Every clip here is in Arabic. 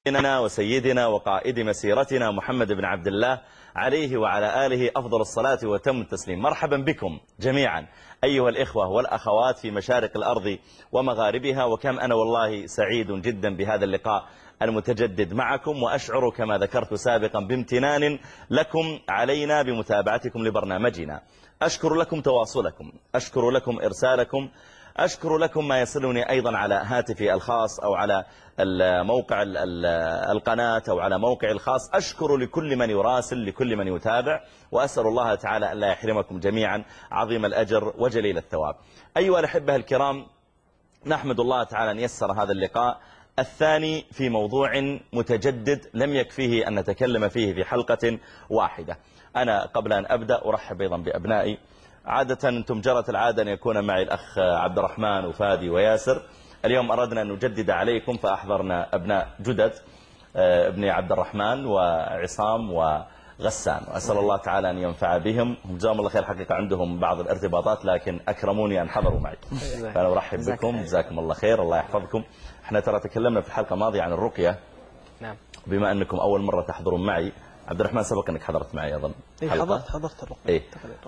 وسيدنا وقائد مسيرتنا محمد بن عبد الله عليه وعلى آله أفضل الصلاة وتم التسليم. مرحبا بكم جميعا أيها الإخوة والأخوات في مشارق الأرض ومغاربها، وكم أنا والله سعيد جدا بهذا اللقاء المتجدد معكم، وأشعر كما ذكرت سابقا بامتنان لكم علينا بمتابعتكم لبرنامجنا. أشكر لكم تواصلكم، أشكر لكم إرسالكم، أشكر لكم ما يصلني أيضا على هاتفي الخاص أو على موقع القناة أو على موقع الخاص. أشكر لكل من يراسل، لكل من يتابع، وأسأل الله تعالى أن لا يحرمكم جميعا عظيم الأجر وجليل الثواب. أيها الأحبة الكرام، نحمد الله تعالى أن يسر هذا اللقاء الثاني في موضوع متجدد لم يكفيه أن نتكلم فيه في حلقة واحدة. أنا قبل أن أبدأ أرحب أيضا بأبنائي. عادة أنتم جرت العادة أن يكون معي الأخ عبد الرحمن وفادي وياسر. اليوم أردنا أن نجدد عليكم فأحضرنا أبناء جدد، ابني عبد الرحمن وعصام وغسان، وأسأل الله تعالى أن ينفع بهم. هم جزاهم الله خير، حقيقة عندهم بعض الارتباطات لكن أكرموني أن حضروا معي، فأنا أرحب بكم. جزاكم الله خير، الله يحفظكم. احنا ترى تكلمنا في الحلقة الماضية عن الرقية. نعم. بما أنكم أول مرة تحضرون معي، عبد الرحمن سبق أنك حضرت معي أظن. حضرت الرقية.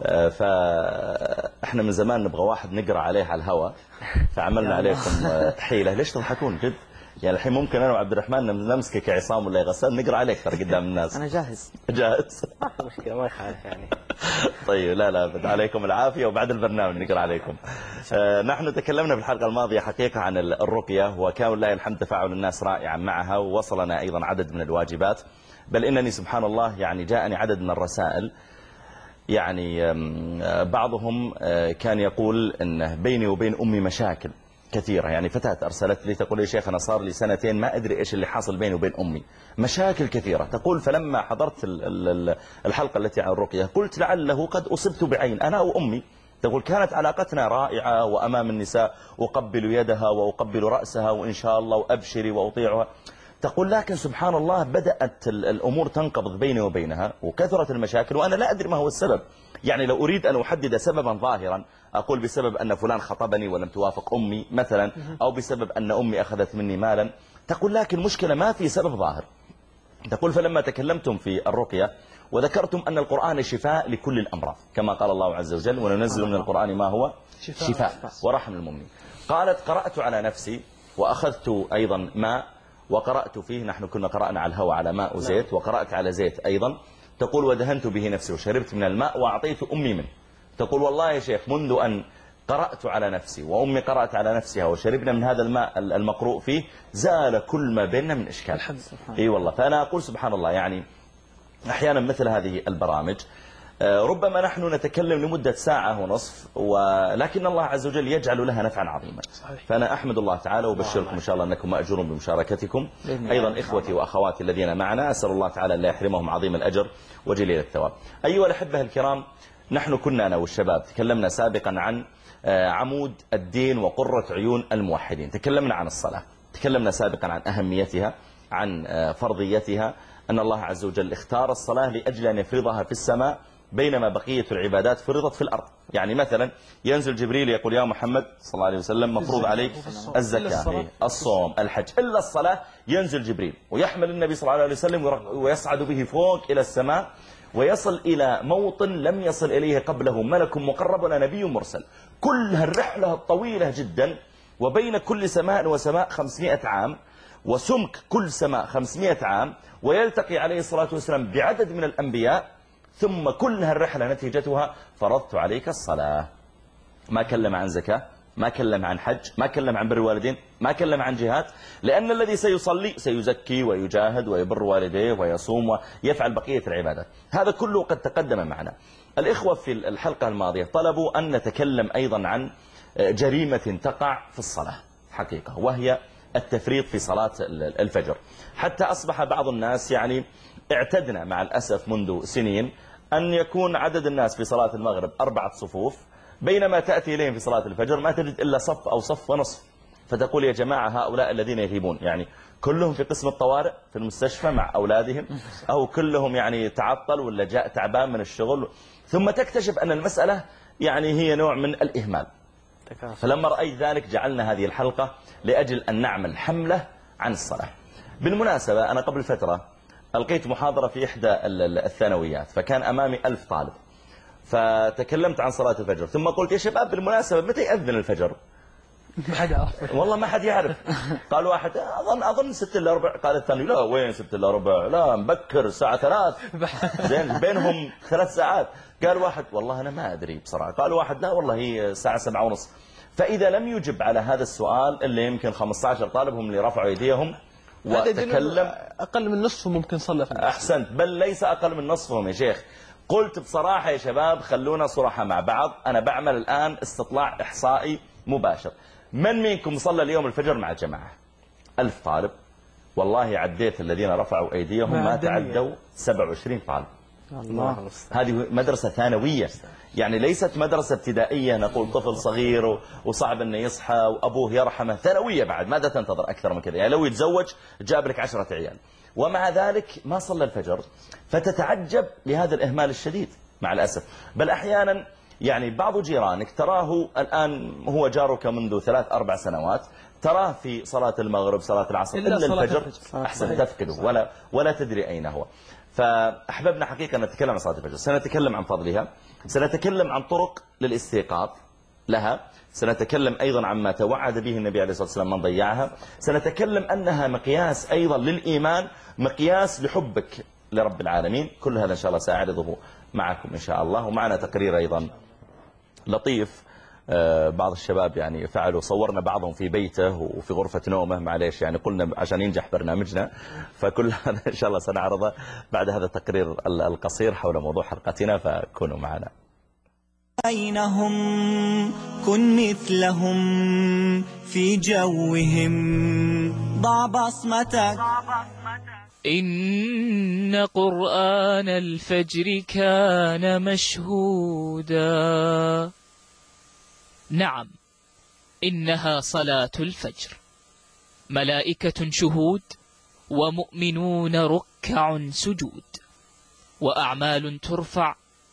فإحنا من زمان نبغى واحد نقرأ عليه على الهواء، فعملنا عليكم حيلة. ليش تضحكون جد؟ يعني الحين ممكن أنا وعبد الرحمن نمسكك عصام ولا غسان نقرأ عليك ترى قدام الناس. أنا جاهز. جاهز؟ ما في مشكلة، ما يخالف يعني. طيب لا عليكم العافية، وبعد البرنامج نقرأ عليكم. نحن تكلمنا في الحلقة الماضية حقيقة عن الرقية، وكان لله الحمد تفاعل الناس رائعا معها، ووصلنا أيضا عدد من الواجبات، بل إنني سبحان الله يعني جاءني عدد من الرسائل. يعني بعضهم كان يقول إن بيني وبين أمي مشاكل كثيرة. يعني فتاة أرسلت لي تقول: يا شيخ أنا صار لي سنتين ما أدري إيش اللي حاصل بيني وبين أمي، مشاكل كثيرة. تقول: فلما حضرت الحلقة التي عن الرقية قلت لعله قد أصبت بعين أنا وأمي. تقول: كانت علاقتنا رائعة، وأمام النساء أقبل يدها وأقبل رأسها وإن شاء الله وأبشري وأطيعها. تقول: لكن سبحان الله بدأت الأمور تنقبض بيني وبينها وكثرت المشاكل وأنا لا أدري ما هو السبب. يعني لو أريد أن أحدد سببا ظاهرا أقول بسبب أن فلان خطبني ولم توافق أمي مثلا، أو بسبب أن أمي أخذت مني مالا. تقول: لكن مشكلة ما في سبب ظاهر. تقول: فلما تكلمتم في الرقية وذكرتم أن القرآن شفاء لكل الأمراض كما قال الله عز وجل: وننزل من القرآن ما هو شفاء ورحم المؤمنين. قالت: قرأت على نفسي وأخذت أيضا ماء وقرأت فيه، نحن كنا قرأنا على الهواء على ماء وزيت، وقرأت على زيت أيضا. تقول: ودهنت به نفسي وشربت من الماء وأعطيت أمي منه. تقول: والله يا شيخ منذ أن قرأت على نفسي وأمي قرأت على نفسها وشربنا من هذا الماء المقروء فيه زال كل ما بيننا من إشكال. إي والله. فأنا أقول سبحان الله، يعني أحيانا مثل هذه البرامج ربما نحن نتكلم لمدة ساعة ونصف، ولكن الله عز وجل يجعل لها نفعا عظيما. فأنا أحمد الله تعالى وبشركم إن شاء الله أنكم مأجورون بمشاركتكم. أيضا إخوتي وأخواتي الذين معنا أسأل الله تعالى أن لا يحرمهم عظيم الأجر وجليل الثواب. أيها الأحبة الكرام، نحن كنا أنا والشباب تكلمنا سابقا عن عمود الدين وقرة عيون الموحدين. تكلمنا عن الصلاة، تكلمنا سابقا عن أهميتها، عن فرضيتها، أن الله عز وجل اختار الصلاة لأجل أن يفرضها في السماء بينما بقية العبادات فرضت في الأرض. يعني مثلا ينزل جبريل يقول: يا محمد صلى الله عليه وسلم مفروض عليك الزكاة، الصوم، الحج، إلا الصلاة. ينزل جبريل ويحمل النبي صلى الله عليه وسلم ويصعد به فوق إلى السماء، ويصل إلى موطن لم يصل إليه قبله ملك مقرب ولا نبي مرسل. كل هالرحلة الطويلة جدا، وبين كل سماء وسماء 500 عام، وسمك كل سماء 500 عام، ويلتقي عليه الصلاة والسلام بعدد من الأنبياء، ثم كل هالرحلة نتيجتها فرضت عليك الصلاة. ما كلم عن زكاة، ما كلم عن حج، ما كلم عن بر الوالدين، ما كلم عن جهاد، لأن الذي سيصلي سيزكي ويجاهد ويبر والديه ويصوم ويفعل بقية العبادات. هذا كله قد تقدم معنا. الإخوة في الحلقة الماضية طلبوا أن نتكلم أيضا عن جريمة تقع في الصلاة حقيقة، وهي التفريط في صلاة الفجر. حتى أصبح بعض الناس يعني اعتدنا مع الأسف منذ سنين أن يكون عدد الناس في صلاة المغرب 4 صفوف، بينما تأتي إليهم في صلاة الفجر ما تجد إلا صف أو صف ونصف. فتقول: يا جماعة هؤلاء الذين يغيبون يعني كلهم في قسم الطوارئ في المستشفى مع أولادهم، أو كلهم يعني تعطل ولا جاء تعبان من الشغل. ثم تكتشف أن المسألة يعني هي نوع من الإهمال. فلما رأيت ذلك جعلنا هذه الحلقة لأجل أن نعمل حملة عن الصلاة. بالمناسبة أنا قبل فترة ألقيت محاضرة في إحدى الثانويات، فكان أمامي 1000 طالب، فتكلمت عن صلاة الفجر، ثم قلت يا شباب بالمناسبة متى يأذن الفجر؟ ما حد يعرف. والله ما حد يعرف. قال واحد أظن 6 إلا ربع، قال الثاني لا وين 6 إلا ربع، لا مبكر الساعة 3، زين بينهم 3 ساعات. قال واحد والله أنا ما أدري بصراحة. قال واحد لا والله هي الساعة 7:30. فإذا لم يجب على هذا السؤال اللي يمكن 15 طالب هم اللي رفعوا أيديهم وتكلم، أقل من نصفهم ممكن صلى في المسجد. أحسنت، بل ليس أقل من نصفهم يا شيخ. قلت بصراحة يا شباب خلونا صراحة مع بعض، أنا بعمل الآن استطلاع إحصائي مباشر، من منكم صلى اليوم الفجر مع الجماعة؟ 1000 طالب، والله عديت الذين رفعوا أيديهم ما تعدوا 27 طالب. الله. هذه مدرسة ثانوية، يعني ليست مدرسة ابتدائية نقول طفل صغير وصعب أنه يصحى وأبوه يرحمه، ثانوية بعد ماذا تنتظر أكثر من كذا؟ يعني لو يتزوج جاب لك 10 عيال، ومع ذلك ما صلى الفجر. فتتعجب لهذا الإهمال الشديد مع الأسف. بل أحيانا يعني بعض جيرانك تراه الآن هو جارك منذ 3-4 سنوات، تراه في صلاة المغرب صلاة العصر إلا الفجر أحسن تفقده ولا تدري أين هو. فأحببنا حقيقة نتكلم عن صلاة الفجر، سنتكلم عن فضلها، سنتكلم عن طرق للاستيقاظ لها، سنتكلم أيضا عما توعد به النبي عليه الصلاة والسلام من ضيعها، سنتكلم أنها مقياس أيضا للإيمان، مقياس لحبك لرب العالمين. كل هذا إن شاء الله سأعرضه معكم إن شاء الله. ومعنا تقرير أيضا لطيف، بعض الشباب يعني فعلوا، صورنا بعضهم في بيته وفي غرفة نومه، معليش يعني قلنا عشان ينجح برنامجنا، فكل هذا إن شاء الله سنعرضه بعد هذا التقرير القصير حول موضوع حلقتنا، فكونوا معنا. بينهم كن مثلهم في جوهم، ضع بصمتك. إن قرآن الفجر كان مشهودا. نعم، إنها صلاة الفجر، ملائكة شهود ومؤمنون ركع سجود، وأعمال ترفع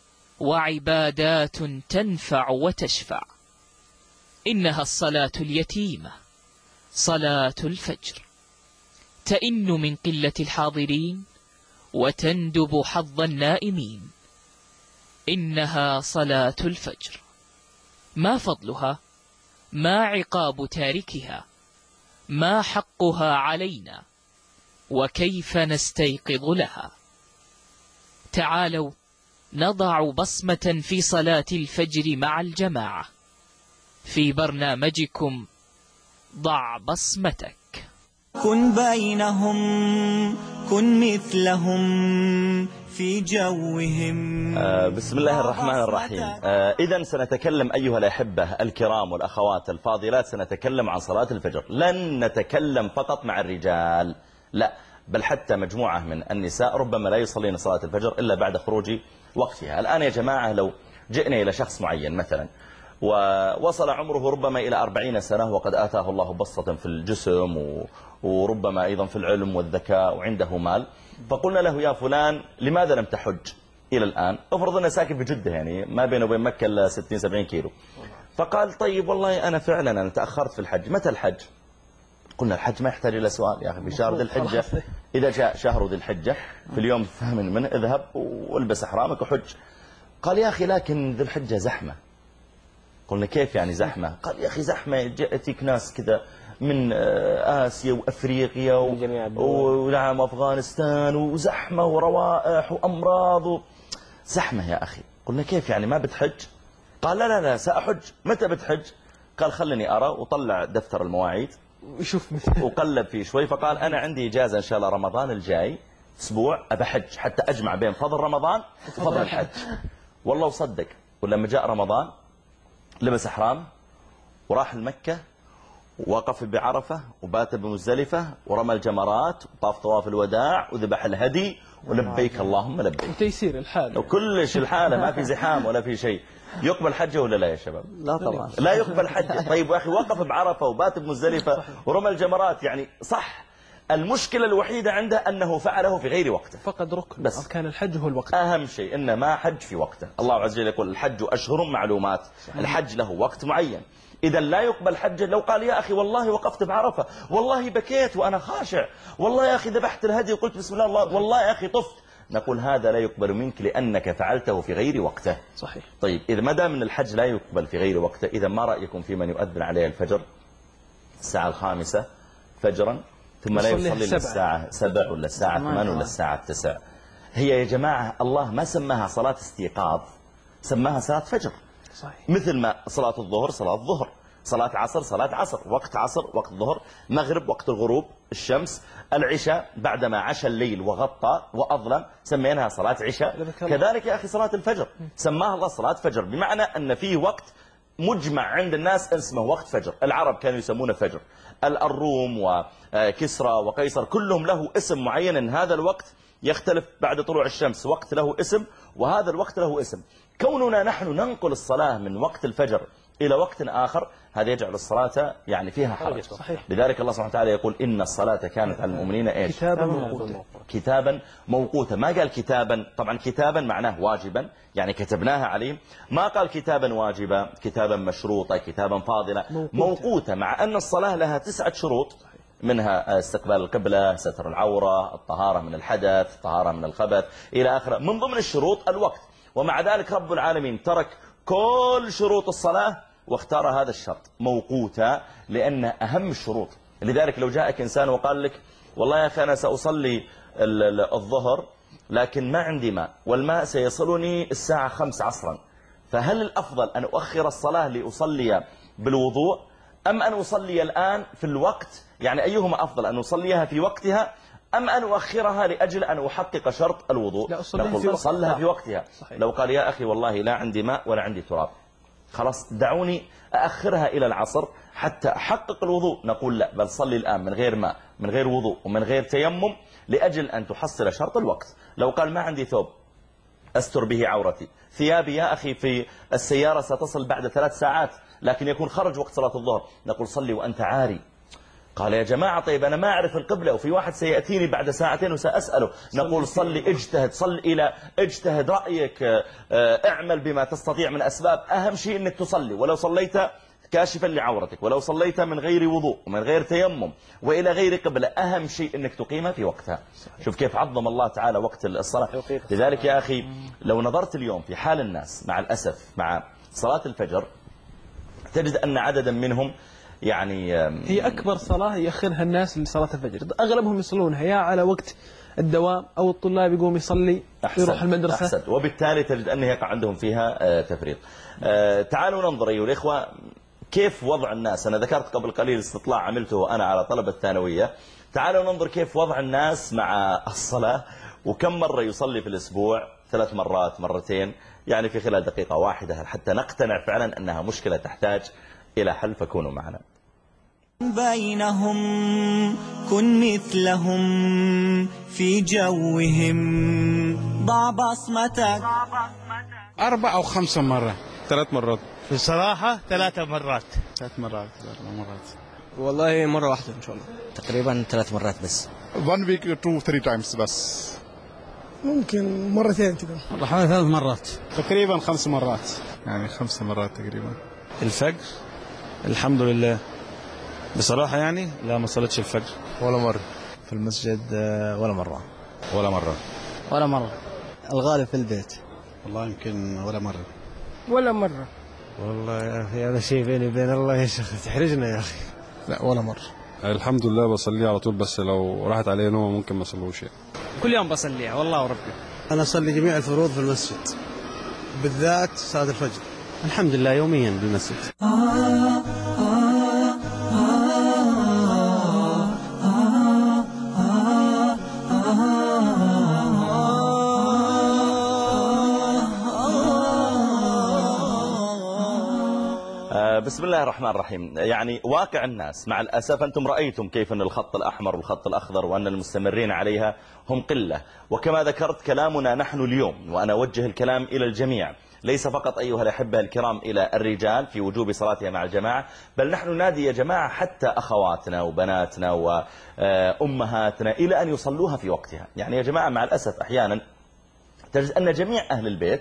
وعبادات تنفع وتشفع. إنها الصلاة اليتيمة، صلاة الفجر، تئن من قلة الحاضرين وتندب حظ النائمين. إنها صلاة الفجر، ما فضلها؟ ما عقاب تاركها؟ ما حقها علينا؟ وكيف نستيقظ لها؟ تعالوا نضع بصمة في صلاة الفجر مع الجماعة في برنامجكم ضع بصمتك. كن بينهم كن مثلهم في جوهم. بسم الله الرحمن الرحيم. إذن سنتكلم أيها الأحبة الكرام والأخوات الفاضلات، سنتكلم عن صلاة الفجر. لن نتكلم فقط مع الرجال، لا، بل حتى مجموعة من النساء ربما لا يصلين صلاة الفجر إلا بعد خروج وقتها. الآن يا جماعة لو جئنا إلى شخص معين مثلا ووصل عمره ربما إلى 40 سنة وقد آتاه الله بسطة في الجسم وربما أيضا في العلم والذكاء وعنده مال، فقلنا له يا فلان لماذا لم تحج إلى الآن؟ افرض أنه ساكن في جدة، يعني ما بينه وبين مكة إلا 60-70 كيلو. فقال طيب والله أنا فعلا أنا تأخرت في الحج، متى الحج؟ قلنا الحج ما يحتاج إلى سؤال يا أخي، في شهر ذي الحجة، إذا جاء شهر ذي الحجة في اليوم الثامن منه اذهب والبس أحرامك وحج. قال يا أخي لكن ذي الحجة زحمة. قلنا كيف يعني زحمة؟ قال يا أخي زحمة، يأتيك ناس كذا من آسيا وأفريقيا ونعم أفغانستان، وزحمة وروائح وأمراض زحمة يا أخي. قلنا كيف يعني ما بتحج؟ قال لا لا لا سأحج. متى بتحج؟ قال خلني أرى، وطلع دفتر المواعيد وشوف مثل وقلب فيه شوي، فقال أنا عندي إجازة إن شاء الله رمضان الجاي أسبوع أبحج حتى أجمع بين فضل رمضان وفضل الحج. والله وصدق، ولما جاء رمضان لبس أحرام وراح المكة ووقف بعرفة وبات بمزدلفة ورمى الجمرات وطاف طواف الوداع وذبح الهدي ولبيك اللهم لبيك، وتيسير الحال وكلش الحالة، ما في زحام ولا في شيء. يقبل حجه ولا لا يا شباب؟ لا طبعا لا يقبل حجه. طيب يا أخي وقف بعرفة وبات بمزدلفة ورمى الجمرات، يعني صح، المشكلة الوحيدة عنده أنه فعله في غير وقته، فقد ركن بس أركان الحج هو الوقت. أهم شيء إنه ما حج في وقته. الله عز وجل يقول الحج أشهر معلومات، الحج له وقت معين. إذا لا يقبل حجه. لو قال يا أخي والله وقفت بعرفة، والله بكيت وأنا خاشع، والله يا أخي ذبحت الهدي وقلت بسم الله الله، والله يا أخي طفت، نقول هذا لا يقبل منك لأنك فعلته في غير وقته. صحيح. طيب إذا ما دام من الحج لا يقبل في غير وقته، إذا ما رأيكم في من يؤذن عليه الفجر الساعة 5 فجرا ثم لا يصلي إلا الساعة 7 ولا الساعة 8 ولا الساعة 9؟ هي يا جماعة الله ما سماها صلاة استيقاظ، سماها صلاة فجر. صحيح. مثل ما صلاة الظهر صلاة ظهر، صلاة عصر صلاة عصر، وقت عصر وقت ظهر، مغرب وقت الغروب الشمس، العشاء بعدما عشى الليل وغطى وأظلم سميناها صلاة عشاء. كذلك يا أخي صلاة الفجر سماها الله صلاة فجر، بمعنى أن فيه وقت مجمع عند الناس اسمه وقت فجر. العرب كانوا يسمونه فجر، الروم وكسرى وقيصر كلهم له اسم معين، إن هذا الوقت يختلف بعد طلوع الشمس، وقت له اسم وهذا الوقت له اسم. كوننا نحن ننقل الصلاة من وقت الفجر إلى وقت آخر هذا يجعل الصلاة يعني فيها حرج. صحيح. لذلك الله سبحانه وتعالى يقول إن الصلاة كانت على المؤمنين إيش؟ كتابا موقوتا. كتابا موقوتا. ما قال كتابا، طبعا كتابا معناه واجبا يعني كتبناها عليهم، ما قال كتابا واجبا، كتابا مشروطا، كتابا فاضلا، موقوتا، مع أن الصلاة لها 9 شروط، منها استقبال القبلة، ستر العورة، الطهارة من الحدث، الطهارة من الخبث إلى آخره. من ضمن الشروط الوقت، ومع ذلك رب العالمين ترك كل شروط الصلاة واختار هذا الشرط موقوتا لأنه أهم الشروط. لذلك لو جاءك إنسان وقال لك والله يا أخي أنا سأصلي الظهر لكن ما عندي ماء، والماء سيصلني الساعة 5 عصرا، فهل الأفضل أن أؤخر الصلاة لأصلي بالوضوء أم أن أصلي الآن في الوقت؟ يعني أيهما أفضل، أن أصليها في وقتها أم أن أؤخرها لأجل أن أحقق شرط الوضوء؟ نقول صلها في وقتها. صحيح. لو قال يا أخي والله لا عندي ماء ولا عندي تراب، خلاص دعوني أأخرها إلى العصر حتى أحقق الوضوء، نقول لا، بل صلي الآن من غير ماء من غير وضوء ومن غير تيمم لأجل أن تحصل شرط الوقت. لو قال ما عندي ثوب أستر به عورتي، ثيابي يا أخي في السيارة ستصل بعد 3 ساعات لكن يكون خرج وقت صلاة الظهر، نقول صلي وأنت عاري. قال يا جماعة طيب أنا ما أعرف القبلة وفي واحد سيأتيني بعد 2 ساعات وسأسأله، نقول صلي، اجتهد، اجتهد رأيك، اعمل بما تستطيع من أسباب، أهم شيء أنك تصلي، ولو صليت كاشفا لعورتك، ولو صليت من غير وضوء ومن غير تيمم وإلى غير قبلة، أهم شيء أنك تقيمها في وقتها. شوف كيف عظم الله تعالى وقت الصلاة. لذلك يا أخي لو نظرت اليوم في حال الناس مع الأسف مع صلاة الفجر تجد أن عددا منهم يعني هي أكبر صلاة يأخرها الناس لصلاة الفجر، أغلبهم يصلونها يا على وقت الدوام أو الطلاب يقوم يصلي يروح المدرسة. أحسن. وبالتالي تجد أنه يقع عندهم فيها تفريط. تعالوا ننظر أيها الإخوة كيف وضع الناس. أنا ذكرت قبل قليل استطلاع عملته أنا على طلبة الثانوية. تعالوا ننظر كيف وضع الناس مع الصلاة وكم مرة يصلي في الأسبوع، 3 مرات، مرتين، يعني في خلال دقيقة واحدة حتى نقتنع فعلا أنها مشكلة تحتاج إلى حل. فكونوا معنا. بينهم كن مثلهم في جوهم، ضع بصمتك. 4 أو 5 مرات. 3 مرات. بصراحة 3 مرات. 3 مرات 4 مرات. والله مرة واحدة إن شاء الله. تقريبا 3 مرات بس. 1 week 2 3 times بس. ممكن مرتين كده. والله حوالي 3 مرات. تقريبا 5 مرات. يعني 5 مرات تقريبا. الفجر الحمد لله بصراحة يعني لا ما صليتش الفجر ولا مرة. في المسجد ولا مرة. ولا مرة. ولا مرة. الغالب في البيت. والله يمكن ولا مرة. ولا مرة. والله يا أخي هذا شيء بيني وبين الله يا شيخ تحرجنا يا أخي. لا ولا مرة. الحمد لله بصلي على طول، بس لو راحت علي نوم ممكن ما اصلوش يعني. كل يوم بصليها والله وربي. أنا أصلي جميع الفروض في المسجد بالذات صلاة الفجر. الحمد لله يوميا بالمسجد. بسم الله الرحمن الرحيم. يعني واقع الناس مع الأسف أنتم رأيتم كيف أن الخط الأحمر والخط الأخضر وأن المستمرين عليها هم قلة. وكما ذكرت كلامنا نحن اليوم، وأنا أوجه الكلام إلى الجميع، ليس فقط أيها الأحبة الكرام إلى الرجال في وجوب صلاتها مع الجماعة، بل نحن نادي يا جماعة حتى أخواتنا وبناتنا وأمهاتنا إلى أن يصلوها في وقتها. يعني يا جماعة مع الأسف أحيانا تجد أن جميع أهل البيت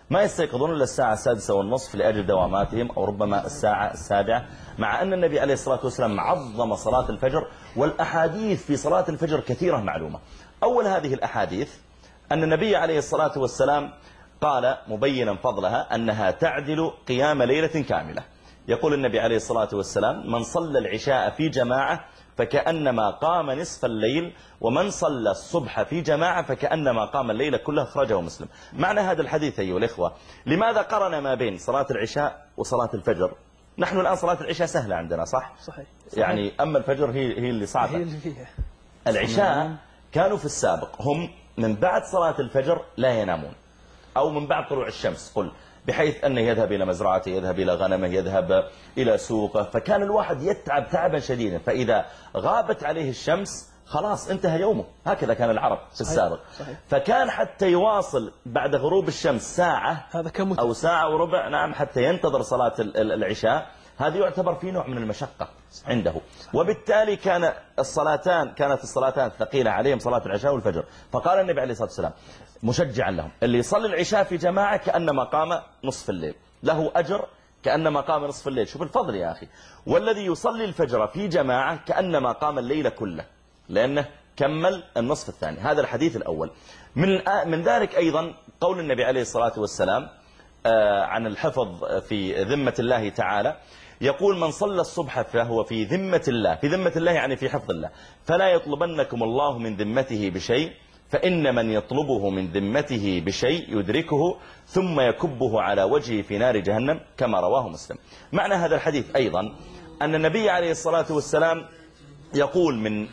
ما يستيقظون إلا الساعة 6:30 لأجل دواماتهم، أو ربما الساعة 7، مع أن النبي عليه الصلاة والسلام عظم صلاة الفجر. والأحاديث في صلاة الفجر كثيرة معلومة. أول هذه الأحاديث أن النبي عليه الصلاة والسلام قال مبينا فضلها أنها تعدل قيام ليلة كاملة. يقول النبي عليه الصلاة والسلام: من صلى العشاء في جماعة فكأنما قام نصف الليل، ومن صلى الصبح في جماعة فكأنما قام الليل كله. أخرجه مسلم. معنى هذا الحديث أيها الإخوة، لماذا قرن ما بين صلاة العشاء وصلاة الفجر؟ نحن الآن صلاة العشاء سهلة عندنا، صح؟ صحيح. يعني أما الفجر هي اللي صعبة. هي اللي فيها. العشاء كانوا في السابق هم من بعد صلاة الفجر لا ينامون، أو من بعد طلوع الشمس قل، بحيث أنه يذهب إلى مزرعته، يذهب إلى غنمه، يذهب إلى سوقه، فكان الواحد يتعب تعبا شديدا، فإذا غابت عليه الشمس خلاص انتهى يومه. هكذا كان العرب في السابق. صحيح. فكان حتى يواصل بعد غروب الشمس ساعة أو ساعة وربع، نعم، حتى ينتظر صلاة العشاء. هذا يعتبر فيه نوع من المشقة عنده. وبالتالي كانت الصلاتان ثقيلة عليهم، صلاة العشاء والفجر. فقال النبي عليه الصلاة والسلام مشجعا لهم: اللي يصلي العشاء في جماعة كأنما قام نصف الليل، له أجر كأنما قام نصف الليل. شوف الفضل يا أخي. والذي يصلي الفجر في جماعة كأنما قام الليل كله، لأنه كمل النصف الثاني. هذا الحديث الأول. من ذلك أيضا قول النبي عليه الصلاة والسلام عن الحفظ في ذمة الله تعالى، يقول: من صلى الصبح فهو في ذمة الله. في ذمة الله يعني في حفظ الله. فلا يطلبنكم الله من ذمته بشيء، فإن من يطلبه من ذمته بشيء يدركه ثم يكبه على وجهه في نار جهنم، كما رواه مسلم. معنى هذا الحديث أيضا أن النبي عليه الصلاة والسلام يقول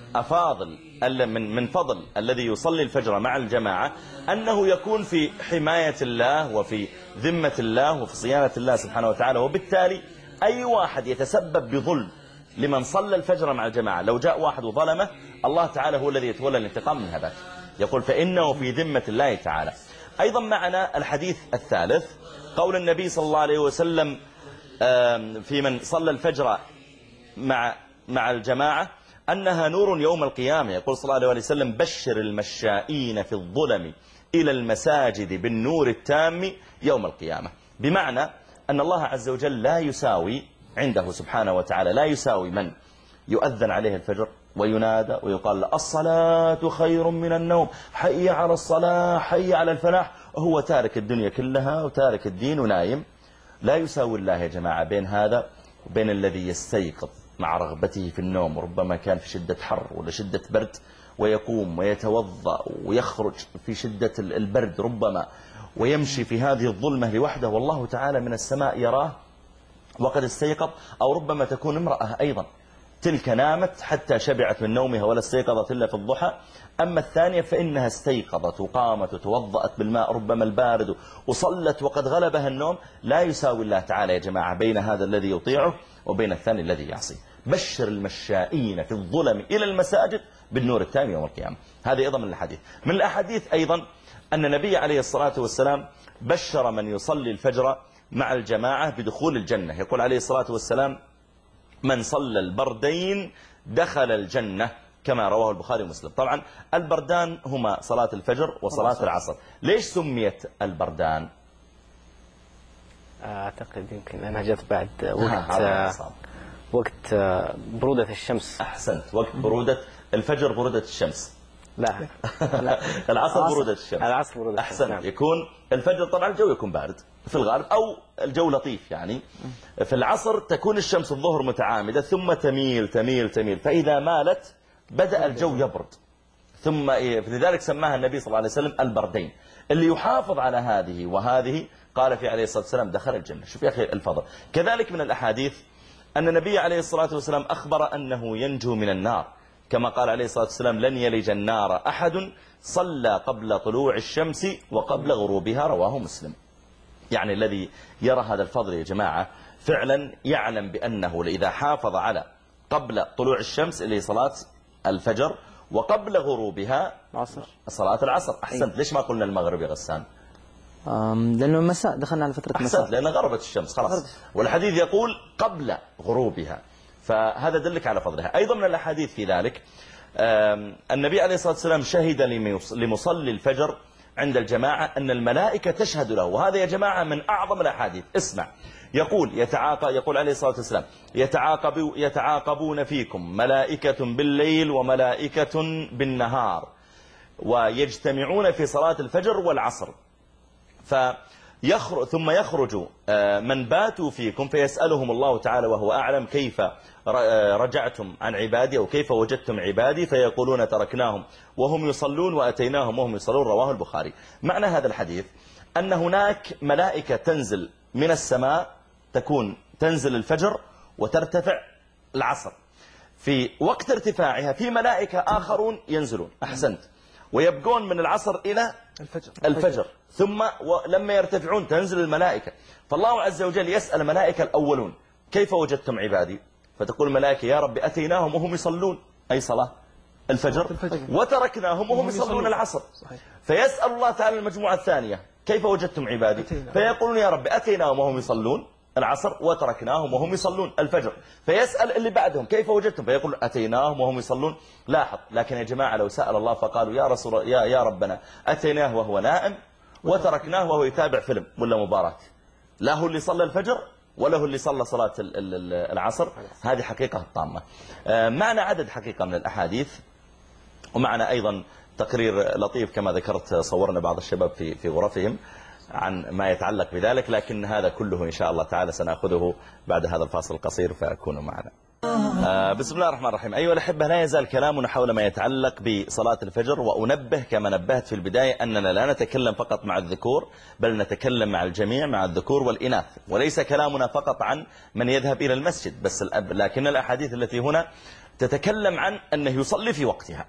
من فضل الذي يصلي الفجر مع الجماعة أنه يكون في حماية الله وفي ذمة الله وفي صيانة الله سبحانه وتعالى. وبالتالي أي واحد يتسبب بظلم لمن صلى الفجر مع الجماعة، لو جاء واحد وظلمه، الله تعالى هو الذي يتولى الانتقام من هذا. يقول: فإنه في ذمة الله تعالى. أيضا معنا الحديث الثالث، قول النبي صلى الله عليه وسلم في من صلى الفجر مع الجماعة أنها نور يوم القيامة. يقول صلى الله عليه وسلم: بشر المشائين في الظلم إلى المساجد بالنور التام يوم القيامة. بمعنى أن الله عز وجل لا يساوي عنده سبحانه وتعالى، لا يساوي من يؤذن عليه الفجر وينادى ويقال له: الصلاة خير من النوم، حي على الصلاة، حي على الفلاح، هو تارك الدنيا كلها وتارك الدين ونايم. لا يساوي الله يا جماعة بين هذا وبين الذي يستيقظ مع رغبته في النوم، وربما كان في شدة حر ولا شدة برد، ويقوم ويتوضأ ويخرج في شدة البرد ربما، ويمشي في هذه الظلمة لوحده، والله تعالى من السماء يراه وقد استيقظ. أو ربما تكون امرأة أيضا، تلك نامت حتى شبعت من نومها ولا استيقظت إلا في الضحى. أما الثانية فإنها استيقظت وقامت وتوضأت بالماء ربما البارد وصلت وقد غلبها النوم. لا يساوي الله تعالى يا جماعة بين هذا الذي يطيعه وبين الثاني الذي يعصيه. بشر المشائين في الظلم إلى المساجد بالنور التام يوم القيامة. هذه أيضا من الحديث. من الأحاديث أيضا أن النبي عليه الصلاة والسلام بشر من يصلي الفجر مع الجماعة بدخول الجنة. يقول عليه الصلاة والسلام: من صلى البردين دخل الجنة، كما رواه البخاري ومسلم. طبعا البردان هما صلاة الفجر وصلاة العصر. ليش سميت البردان؟ أعتقد يمكن أنها جت بعد وقت برودة الشمس. أحسنت، وقت برودة الفجر، برودة الشمس. لا العصر برودة الشمس. العصر برودة الشمس. أحسن. نعم. يكون الفجر طبعا الجو يكون بارد في الغالب، أو الجو لطيف يعني. في العصر تكون الشمس الظهر متعامدة ثم تميل تميل تميل، فإذا مالت بدأ الجو يبرد. ثم لذلك سماها النبي صلى الله عليه وسلم البردين. اللي يحافظ على هذه وهذه قال في عليه الصلاة والسلام دخل الجنة. شوف يا أخي الفضل. كذلك من الأحاديث أن النبي عليه الصلاة والسلام أخبر أنه ينجو من النار، كما قال عليه الصلاة والسلام: لن يلج النار أحد صلى قبل طلوع الشمس وقبل غروبها، رواه مسلم. يعني الذي يرى هذا الفضل يا جماعة فعلا يعلم بأنه إذا حافظ على قبل طلوع الشمس اللي صلاة الفجر وقبل غروبها صلاة العصر. أحسنت. ليش ما قلنا المغرب يا غسان؟ لأنه مساء، دخلنا على فترة مساء. لأن غربت الشمس خلاص، والحديث يقول قبل غروبها، فهذا دلك على فضلها. أيضا من الأحاديث في ذلك النبي عليه الصلاة والسلام شهد لمصلي الفجر عند الجماعة أن الملائكة تشهد له، وهذا يا جماعة من أعظم الأحاديث. اسمع، يقول عليه الصلاة والسلام: يتعاقبون فيكم ملائكة بالليل وملائكة بالنهار ويجتمعون في صلاة الفجر والعصر، ثم يخرج من باتوا فيكم فيسألهم الله تعالى وهو أعلم كيف رجعتم عن عبادي أو كيف وجدتم عبادي، فيقولون تركناهم وهم يصلون وأتيناهم وهم يصلون. رواه البخاري. معنى هذا الحديث أن هناك ملائكة تنزل من السماء، تنزل الفجر وترتفع العصر. في وقت ارتفاعها في ملائكة آخرون ينزلون، أحسنت، ويبقون من العصر إلى الفجر. ثم لما يرتفعون تنزل الملائكة، فالله عز وجل يسأل الملائكة الأولون: كيف وجدتم عبادي؟ فتقول الملائكة: يا رب أتيناهم وهم يصلون، أي صلاة الفجر، وتركناهم وهم يصلون العصر. فيسأل الله تعالى المجموعة الثانية: كيف وجدتم عبادي؟ فيقولون: يا رب أتيناهم وهم يصلون العصر وتركناهم وهم يصلون الفجر. فيسأل اللي بعدهم: كيف وجدتم؟ فيقول: أتيناهم وهم يصلون. لاحظ، لكن يا جماعة لو سأل الله فقالوا: يا رسول يا ربنا أتيناه وهو نائم وتركناه وهو يتابع فيلم ولا مباراة، لا هو اللي صلى الفجر ولا هو اللي صلى صلاة العصر. هذه حقيقة الطامة. معنا عدد حقيقة من الأحاديث، ومعنا أيضا تقرير لطيف كما ذكرت صورنا بعض الشباب في غرفهم عن ما يتعلق بذلك، لكن هذا كله إن شاء الله تعالى سنأخذه بعد هذا الفاصل القصير، فأكونوا معنا. بسم الله الرحمن الرحيم. أيها الأحبة، لا يزال كلامنا حول ما يتعلق بصلاة الفجر، وأنبه كما نبهت في البداية أننا لا نتكلم فقط مع الذكور، بل نتكلم مع الجميع، مع الذكور والإناث، وليس كلامنا فقط عن من يذهب إلى المسجد بس لكن الأحاديث التي هنا تتكلم عن أنه يصلي في وقتها،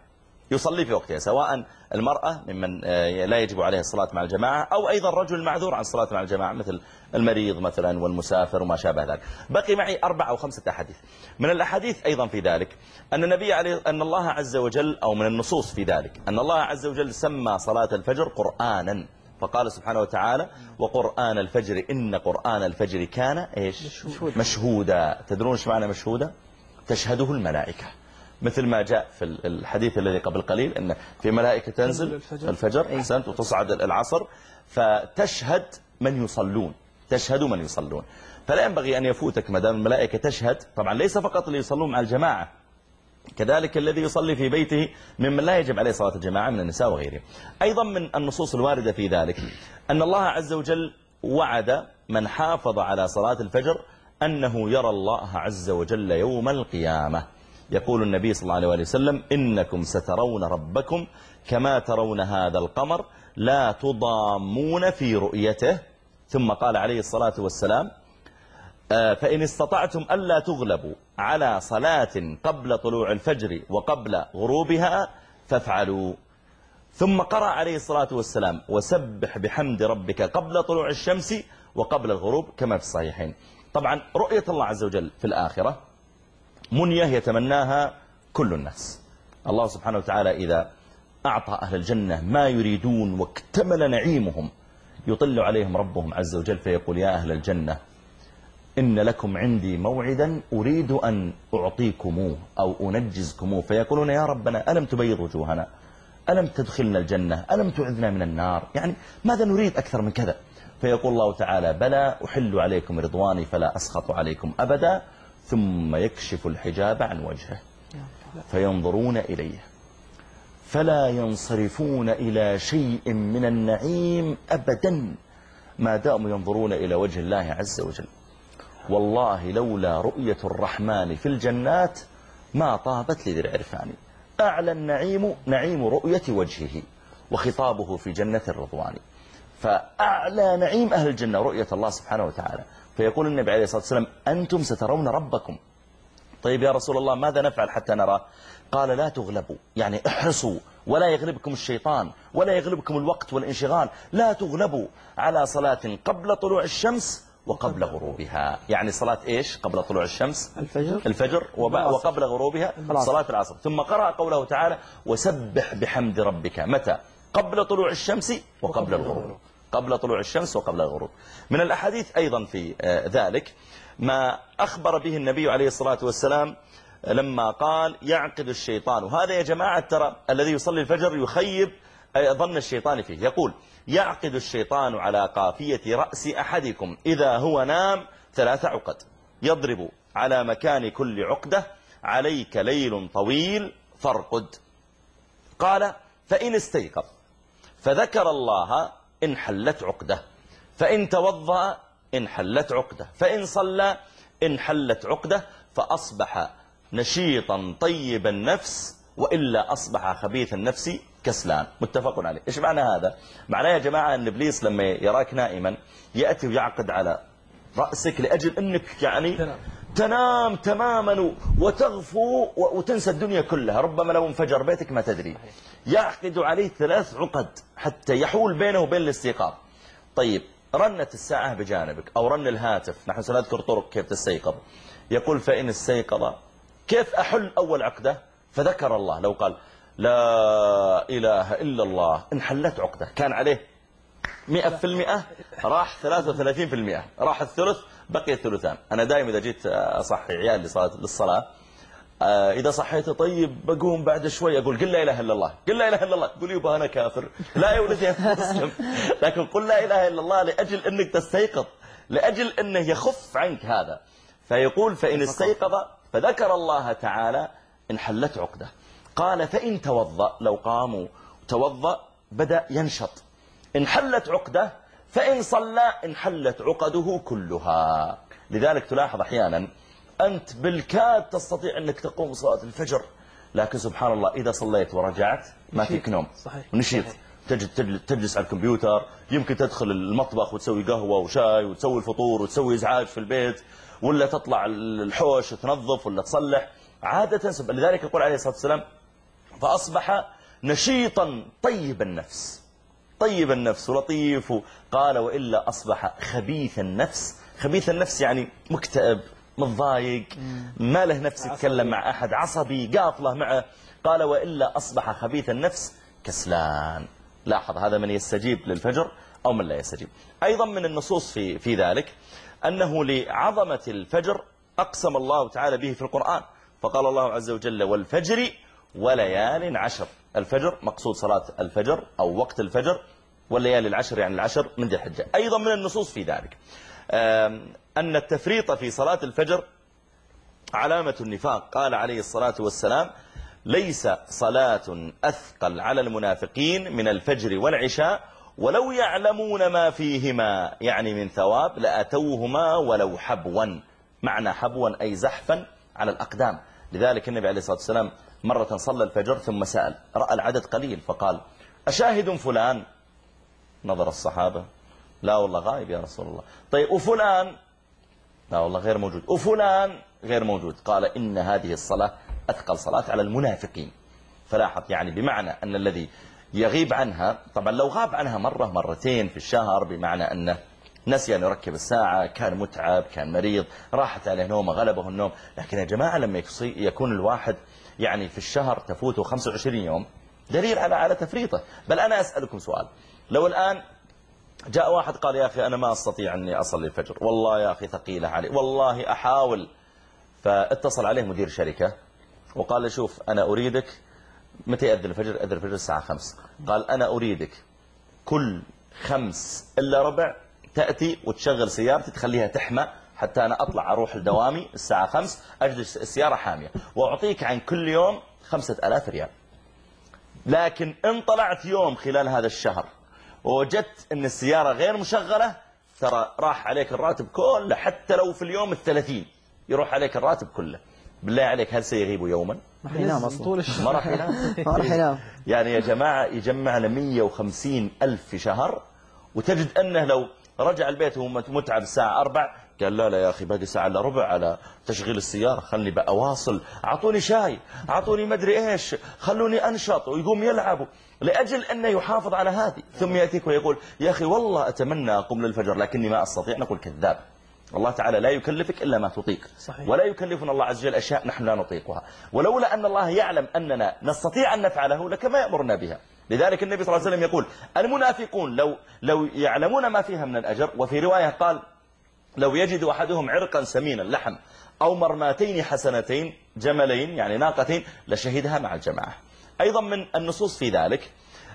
سواء المرأة ممن لا يجب عليها الصلاة مع الجماعة، أو أيضا الرجل المعذور عن الصلاة مع الجماعة مثل المريض مثلا والمسافر وما شابه ذلك. بقي معي 4 أو 5 أحاديث. من الأحاديث أيضا في ذلك أن الله عز وجل، أو من النصوص في ذلك، أن الله عز وجل سمى صلاة الفجر قرآنا، فقال سبحانه وتعالى: وقرآن الفجر إن قرآن الفجر كان إيش؟ مشهودا. تدرون ايش معنى مشهودا؟ تشهده الملائكة، مثل ما جاء في الحديث الذي قبل قليل أن في ملائكة تنزل الفجر أحسنت وتصعد العصر فتشهد من يصلون. فلا ينبغي أن يفوتك ما دام الملائكة تشهد. طبعا ليس فقط اللي يصلون مع الجماعة، كذلك الذي يصلي في بيته ممن لا يجب عليه صلاة الجماعة من النساء وغيرهم. أيضا من النصوص الواردة في ذلك أن الله عز وجل وعد من حافظ على صلاة الفجر أنه يرى الله عز وجل يوم القيامة. يقول النبي صلى الله عليه وسلم: إنكم سترون ربكم كما ترون هذا القمر لا تضامون في رؤيته. ثم قال عليه الصلاة والسلام: فإن استطعتم ألا تغلبوا على صلاة قبل طلوع الفجر وقبل غروبها فافعلوا. ثم قرأ عليه الصلاة والسلام: وسبح بحمد ربك قبل طلوع الشمس وقبل الغروب، كما في الصحيحين. طبعا رؤية الله عز وجل في الآخرة منية يتمناها كل الناس. الله سبحانه وتعالى إذا أعطى أهل الجنة ما يريدون واكتمل نعيمهم يطل عليهم ربهم عز وجل فيقول: يا أهل الجنة إن لكم عندي موعدا أريد أن أعطيكموه أو أنجزكموه. فيقولون: يا ربنا ألم تبيض وجوهنا، ألم تدخلنا الجنة، ألم تعذنا من النار، يعني ماذا نريد أكثر من كذا؟ فيقول الله تعالى: بلى أحل عليكم رضواني فلا أسخط عليكم أبدا. ثم يكشف الحجاب عن وجهه فينظرون إليه فلا ينصرفون إلى شيء من النعيم أبدا ما داموا ينظرون إلى وجه الله عز وجل. والله لولا رؤية الرحمن في الجنات ما طابت لذي العرفان. أعلى النعيم نعيم رؤية وجهه، وخطابه في جنة الرضوان. فأعلى نعيم أهل الجنة رؤية الله سبحانه وتعالى. فيقول النبي عليه الصلاة والسلام: أنتم سترون ربكم. طيب يا رسول الله ماذا نفعل حتى نراه؟ قال: لا تغلبوا، يعني احرصوا ولا يغلبكم الشيطان ولا يغلبكم الوقت والانشغال. لا تغلبوا على صلاة قبل طلوع الشمس وقبل غروبها. يعني صلاة إيش قبل طلوع الشمس؟ الفجر وقبل غروبها صلاة العصر. ثم قرأ قوله تعالى: وسبح بحمد ربك متى؟ قبل طلوع الشمس وقبل الغروب. قبل طلوع الشمس وقبل الغروب. من الأحاديث أيضا في ذلك ما أخبر به النبي عليه الصلاة والسلام لما قال: يعقد الشيطان. وهذا يا جماعة ترى الذي يصلي الفجر يخيب ظن الشيطان فيه. يقول يعقد الشيطان على قافية رأس أحدكم إذا هو نام 3 عقد يضرب على مكان كل عقدة عليك ليل طويل فارقد. قال فإن استيقظ فذكر الله انحلت عقدة، فإن توضأ انحلت عقدة، فإن صلى انحلت عقدة، فأصبح نشيطا طيب النفس وإلا أصبح خبيث النفس كسلان. متفق عليه. إيش معنى هذا؟ معناه يا جماعة أن إبليس لما يراك نائما يأتي ويعقد على رأسك لأجل أنك يعني تنام تماما وتغفو وتنسى الدنيا كلها. ربما لو انفجر بيتك ما تدري. يعقد عليه 3 عقد حتى يحول بينه وبين الاستيقاظ. طيب رنت الساعة بجانبك أو رن الهاتف، نحن سنذكر طرق كيف تستيقظ. يقول فإن استيقظ كيف أحل أول عقدة؟ فذكر الله. لو قال لا إله إلا الله انحلت عقدة، كان عليه 100%، راح 33%، راح الثلث، بقي الثلثان. أنا دائما إذا جيت أصحي عيال للصلاة إذا صحيت طيب بقوم بعد شوي أقول قل لا إله إلا الله، قل لا إله إلا الله. قل يبا أنا كافر. لا يا ولدي أنت مسلم، لكن قل لا إله إلا الله لأجل أنك تستيقظ، لأجل أنه يخف عنك هذا. فيقول فإن استيقظ فذكر الله تعالى انحلت عقدة. قال فإن توضأ، لو قام توضأ بدأ ينشط انحلت عقدة، فإن صلى انحلت عقده كلها. لذلك تلاحظ أحيانا أنت بالكاد تستطيع أنك تقوم صلاة الفجر، لكن سبحان الله إذا صليت ورجعت ما فيك نوم، نشيط. تجلس على الكمبيوتر، يمكن تدخل المطبخ وتسوي قهوة وشاي وتسوي الفطور وتسوي إزعاج في البيت، ولا تطلع الحوش وتنظف ولا تصلح عادة. لذلك يقول عليه الصلاة والسلام فأصبح نشيطا طيب النفس، طيب النفس ولطيف. قال وإلا أصبح خبيث النفس. خبيث النفس يعني مكتئب، متضايق، ما له نفس يتكلم مع أحد، عصبي، قافله معه. قال وإلا أصبح خبيث النفس كسلان. لاحظ هذا من يستجيب للفجر أو من لا يستجيب. أيضا من النصوص في ذلك أنه لعظمة الفجر أقسم الله تعالى به في القرآن، فقال الله عز وجل والفجر وليال عشر. الفجر مقصود صلاة الفجر أو وقت الفجر، والليالي العشر يعني العشر من ذي الحجة. أيضا من النصوص في ذلك أن التفريط في صلاة الفجر علامة النفاق. قال عليه الصلاة والسلام ليس صلاة أثقل على المنافقين من الفجر والعشاء ولو يعلمون ما فيهما، يعني من ثواب، لأتوهما ولو حبوا. معنى حبوا أي زحفا على الأقدام. لذلك النبي عليه الصلاة والسلام مرة صلى الفجر ثم سأل، رأى العدد قليل فقال أشاهد فلان؟ نظر الصحابة لا والله غائب يا رسول الله. طيب وفلان؟ لا والله غير موجود. وفلان؟ غير موجود. قال إن هذه الصلاة أثقل صلاة على المنافقين. فلاحظ يعني بمعنى أن الذي يغيب عنها، طبعا لو غاب عنها مرة مرتين في الشهر بمعنى أنه نسي أن يركب الساعة، كان متعب، كان مريض، راحت عليه نومه، غلبه النوم. لكن يا جماعة لما يكون الواحد يعني في الشهر تفوته 25 يوم دليل على تفريطه. بل أنا أسألكم سؤال، لو الآن جاء واحد قال يا أخي أنا ما أستطيع أني أصلي الفجر، والله يا أخي ثقيلة علي، والله أحاول. فاتصل عليه مدير شركة وقال له شوف أنا أريدك متى أذن الفجر؟ أذن الفجر الساعة 5. قال أنا أريدك كل 5 إلا ربع تأتي وتشغل سيارتي تخليها تحمى حتى أنا أطلع أروح لدوامي الساعة 5، أجد السيارة حامية، وأعطيك عن كل يوم 5000 ريال. لكن إن طلعت يوم خلال هذا الشهر ووجدت أن السيارة غير مشغلة، ترى راح عليك الراتب كله، حتى لو في اليوم 30 يروح عليك الراتب كله. بالله عليك هل سيغيب يوما؟ ما راح ينام أصلا، ما راح ينام. ما راح ينام. يعني يا جماعة يجمع له 150,000 في شهر، وتجد أنه لو رجع البيت وهو متعب الساعة 4 قال لا يا أخي باقي ساعة إلا ربع على تشغيل السيارة، خلني بقى أواصل، أعطوني شاي، أعطوني مدري إيش، خلوني أنشط، ويقوم يلعب لأجل أنه يحافظ على هذه. ثم يأتيك ويقول يا أخي والله أتمنى أقوم للفجر لكني ما أستطيع. نقول كذاب. الله تعالى لا يكلفك إلا ما تطيق. صحيح. ولا يكلفنا الله عز وجل أشياء نحن لا نطيقها، ولولا أن الله يعلم أننا نستطيع أن نفعله لكما يأمرنا بها. لذلك النبي صلى الله عليه وسلم يقول المنافقون لو يعلمون ما فيها من الأجر. وفي رواية قال لو يجد أحدهم عرقا سمينا لحم أو مرماتين حسنتين جملين يعني ناقتين لشهدها مع الجماعة. أيضا من النصوص في ذلك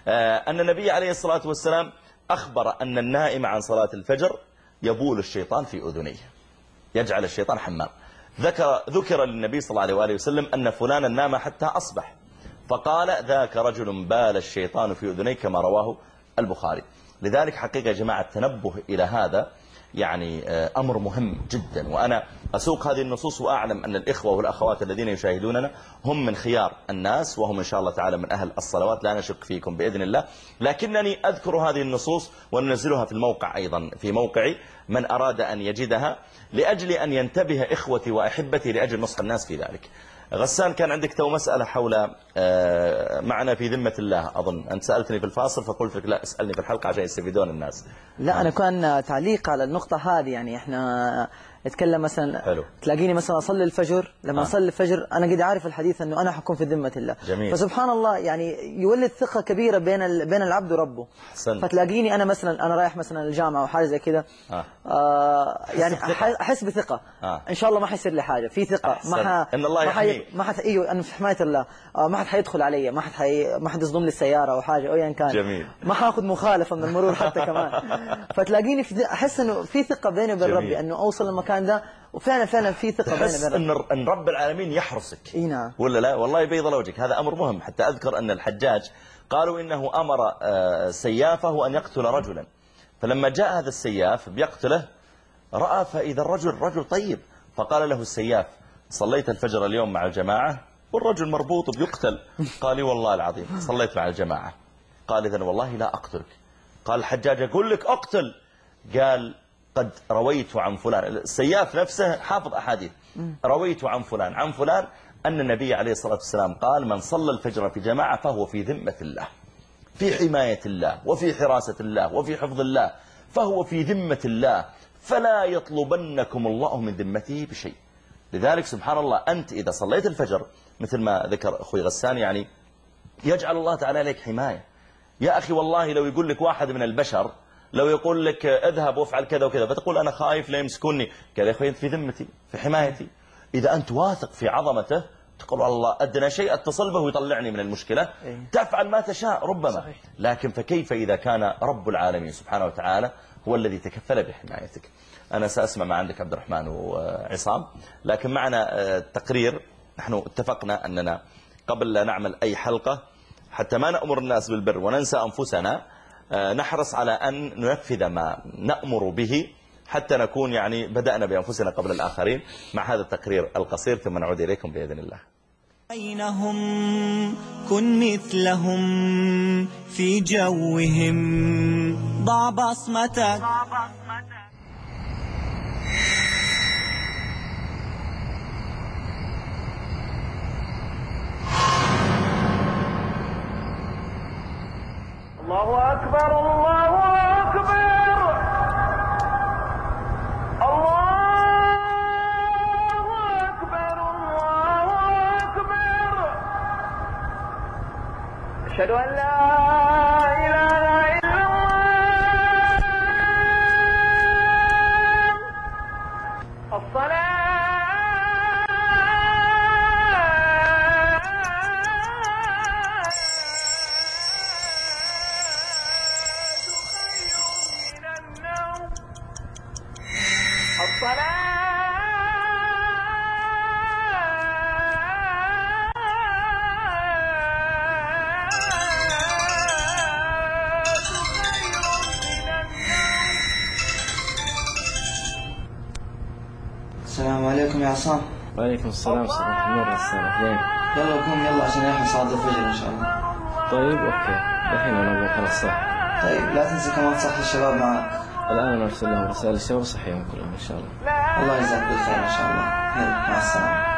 أن النبي عليه الصلاة والسلام أخبر أن النائم عن صلاة الفجر يبول الشيطان في أذنيه، يجعل الشيطان حمام. ذكر للنبي صلى الله عليه وآله وسلم أن فلانا نام حتى أصبح، فقال ذاك رجل بال الشيطان في أذنيه كما رواه البخاري. لذلك حقيقة يا جماعة التنبه إلى هذا يعني أمر مهم جدا، وأنا أسوق هذه النصوص وأعلم أن الإخوة والأخوات الذين يشاهدوننا هم من خيار الناس، وهم إن شاء الله تعالى من أهل الصلوات، لا نشك فيكم بإذن الله. لكنني أذكر هذه النصوص وننزلها في الموقع أيضا، في موقعي، من أراد أن يجدها، لأجل أن ينتبه إخوتي وأحبتي لأجل نصح الناس في ذلك. غسان، كان عندك تو مسألة حول معنا في ذمة الله، أظن أنت سألتني في الفاصل فقلت لك لا اسألني في الحلقة عشان يستفيدون الناس. لا أنا كان تعليق على النقطة هذه، يعني إحنا نتكلم مثلا حلو. تلاقيني مثلا أصلي الفجر، لما أصلي الفجر أنا قد عارف الحديث أنه أنا حكون في ذمة الله. جميل. فسبحان الله يعني يولد ثقة كبيرة بين العبد وربه. فتلاقيني أنا مثلا أنا رايح مثلا الجامعة أو حاجة زي كده، يعني أحس بثقة إن شاء الله ما حيصير لي حاجة، في ثقة إن الله يحميك، ما حد أيوه أنا في حماية الله، ما حد حيدخل علي، ما حد يصدم لي السيارة أو حاجة أو أيا كان. جميل. ما حاخذ مخالفة من المرور حتى كمان. فتلاقيني أحس إنه في ثقة بيني وبين ربي أنه أوصل المكان ده، وفعلا في ثقة بيني وبين أن رب العالمين يحرسك. نعم. ولا لا؟ والله بيض وجهك، هذا أمر مهم. حتى أذكر أن الحجاج قالوا إنه أمر سيافه أن يقتل رجلا، فلما جاء هذا السياف بيقتله رأى فإذا الرجل رجل طيب، فقال له السياف صليت الفجر اليوم مع الجماعة؟ والرجل مربوط بيقتل. قال لي والله العظيم صليت مع الجماعة. قال إذن والله لا أقتلك. قال الحجاج أقول لك أقتل. قال قد رويت عن فلان، السياف نفسه حافظ أحاديث، رويت عن فلان أن النبي عليه الصلاة والسلام قال من صلى الفجر في جماعة فهو في ذمة الله، في حماية الله وفي حراسة الله وفي حفظ الله، فهو في ذمة الله، فلا يطلبنكم الله من ذمته بشيء. لذلك سبحان الله أنت إذا صليت الفجر مثل ما ذكر أخوي غسان، يعني يجعل الله تعالى عليك حماية. يا أخي والله لو يقول لك واحد من البشر، لو يقول لك اذهب وافعل كذا وكذا، فتقول أنا خايف لا يمسكوني كذا، يا أخوي أنت في ذمتي في حمايتي. إذا أنت واثق في عظمته تقول الله أدنى شيء اتصل به ويطلعني من المشكلة، تفعل ما تشاء ربما. صحيح. لكن فكيف إذا كان رب العالمين سبحانه وتعالى هو الذي تكفل بحمايتك. أنا سأسمع ما عندك عبد الرحمن وعصام، لكن معنا تقرير. نحن اتفقنا أننا قبل لا نعمل أي حلقة حتى ما نأمر الناس بالبر وننسى أنفسنا، نحرص على أن ننفذ ما نأمر به حتى نكون يعني بدأنا بأنفسنا قبل الآخرين. مع هذا التقرير القصير ثم نعود إليكم بإذن الله. بينهم كن مثلهم في جوهم، ضع بصمتك. الله أكبر الله أكبر الله أكبر الله أكبر. أشهد أن لا إله إلا الله. الصلاة السلام عليكم يا عصام. وعليكم السلام ورحمة الله وبركاته. يلا قوم يلا عشان نروح صلاة الفجر إن شاء الله. طيب أوكي، الحين أنا خلاص صح. طيب لا تنسى كمان تصحي الشباب معك. الآن أنا أرسل لهم رسائل الشباب صحيهم كلهم إن شاء الله. الله يجزاك بالخير إن شاء الله. يلا مع السلامة.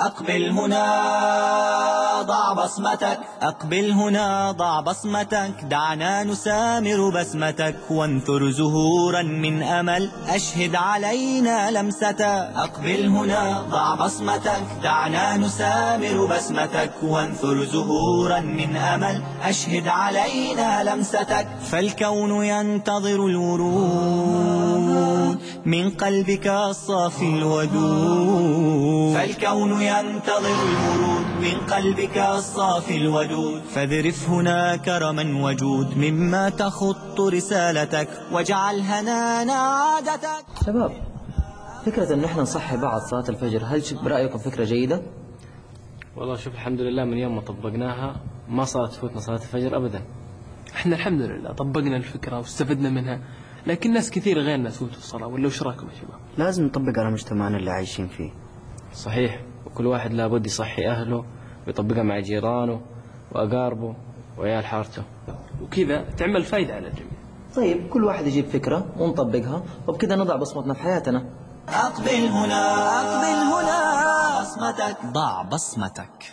أقبل هنا ضع بصمتك، أقبل هنا ضع بصمتك، دعنا نسامر بسمتك وانثر زهورا من أمل، أشهد علينا لمستك. أقبل هنا ضع بصمتك، دعنا نسامر بسمتك وانثر زهورا من أمل، أشهد علينا لمستك. فالكون ينتظر الورود من قلبك الصافي الودود، فالكون ينتظر الورود من قلبك الصافي الودود، فاذرف هنا كرما وجود مما تخط رسالتك، واجعل هنانا عادتك. شباب، فكرة ان احنا نصحي بعض صلاة الفجر، هل برأيكم فكرة جيدة؟ والله شوف، الحمد لله من يوم ما طبقناها ما صارت تفوتنا صلاة الفجر أبدا. احنا الحمد لله طبقنا الفكرة واستفدنا منها، لكن ناس كثير غيرنا تفوتوا الصلاة، ولا وش رايكم يا شباب؟ لازم نطبق على مجتمعنا اللي عايشين فيه. صحيح، وكل واحد لابد يصحي أهله ويطبقها مع جيرانه وأقاربه وعيال حارته، وكذا تعمل فايدة على الجميع. طيب كل واحد يجيب فكرة ونطبقها، وبكذا نضع بصمتنا في حياتنا. أقبل هنا، أقبل هنا بصمتك، ضع بصمتك.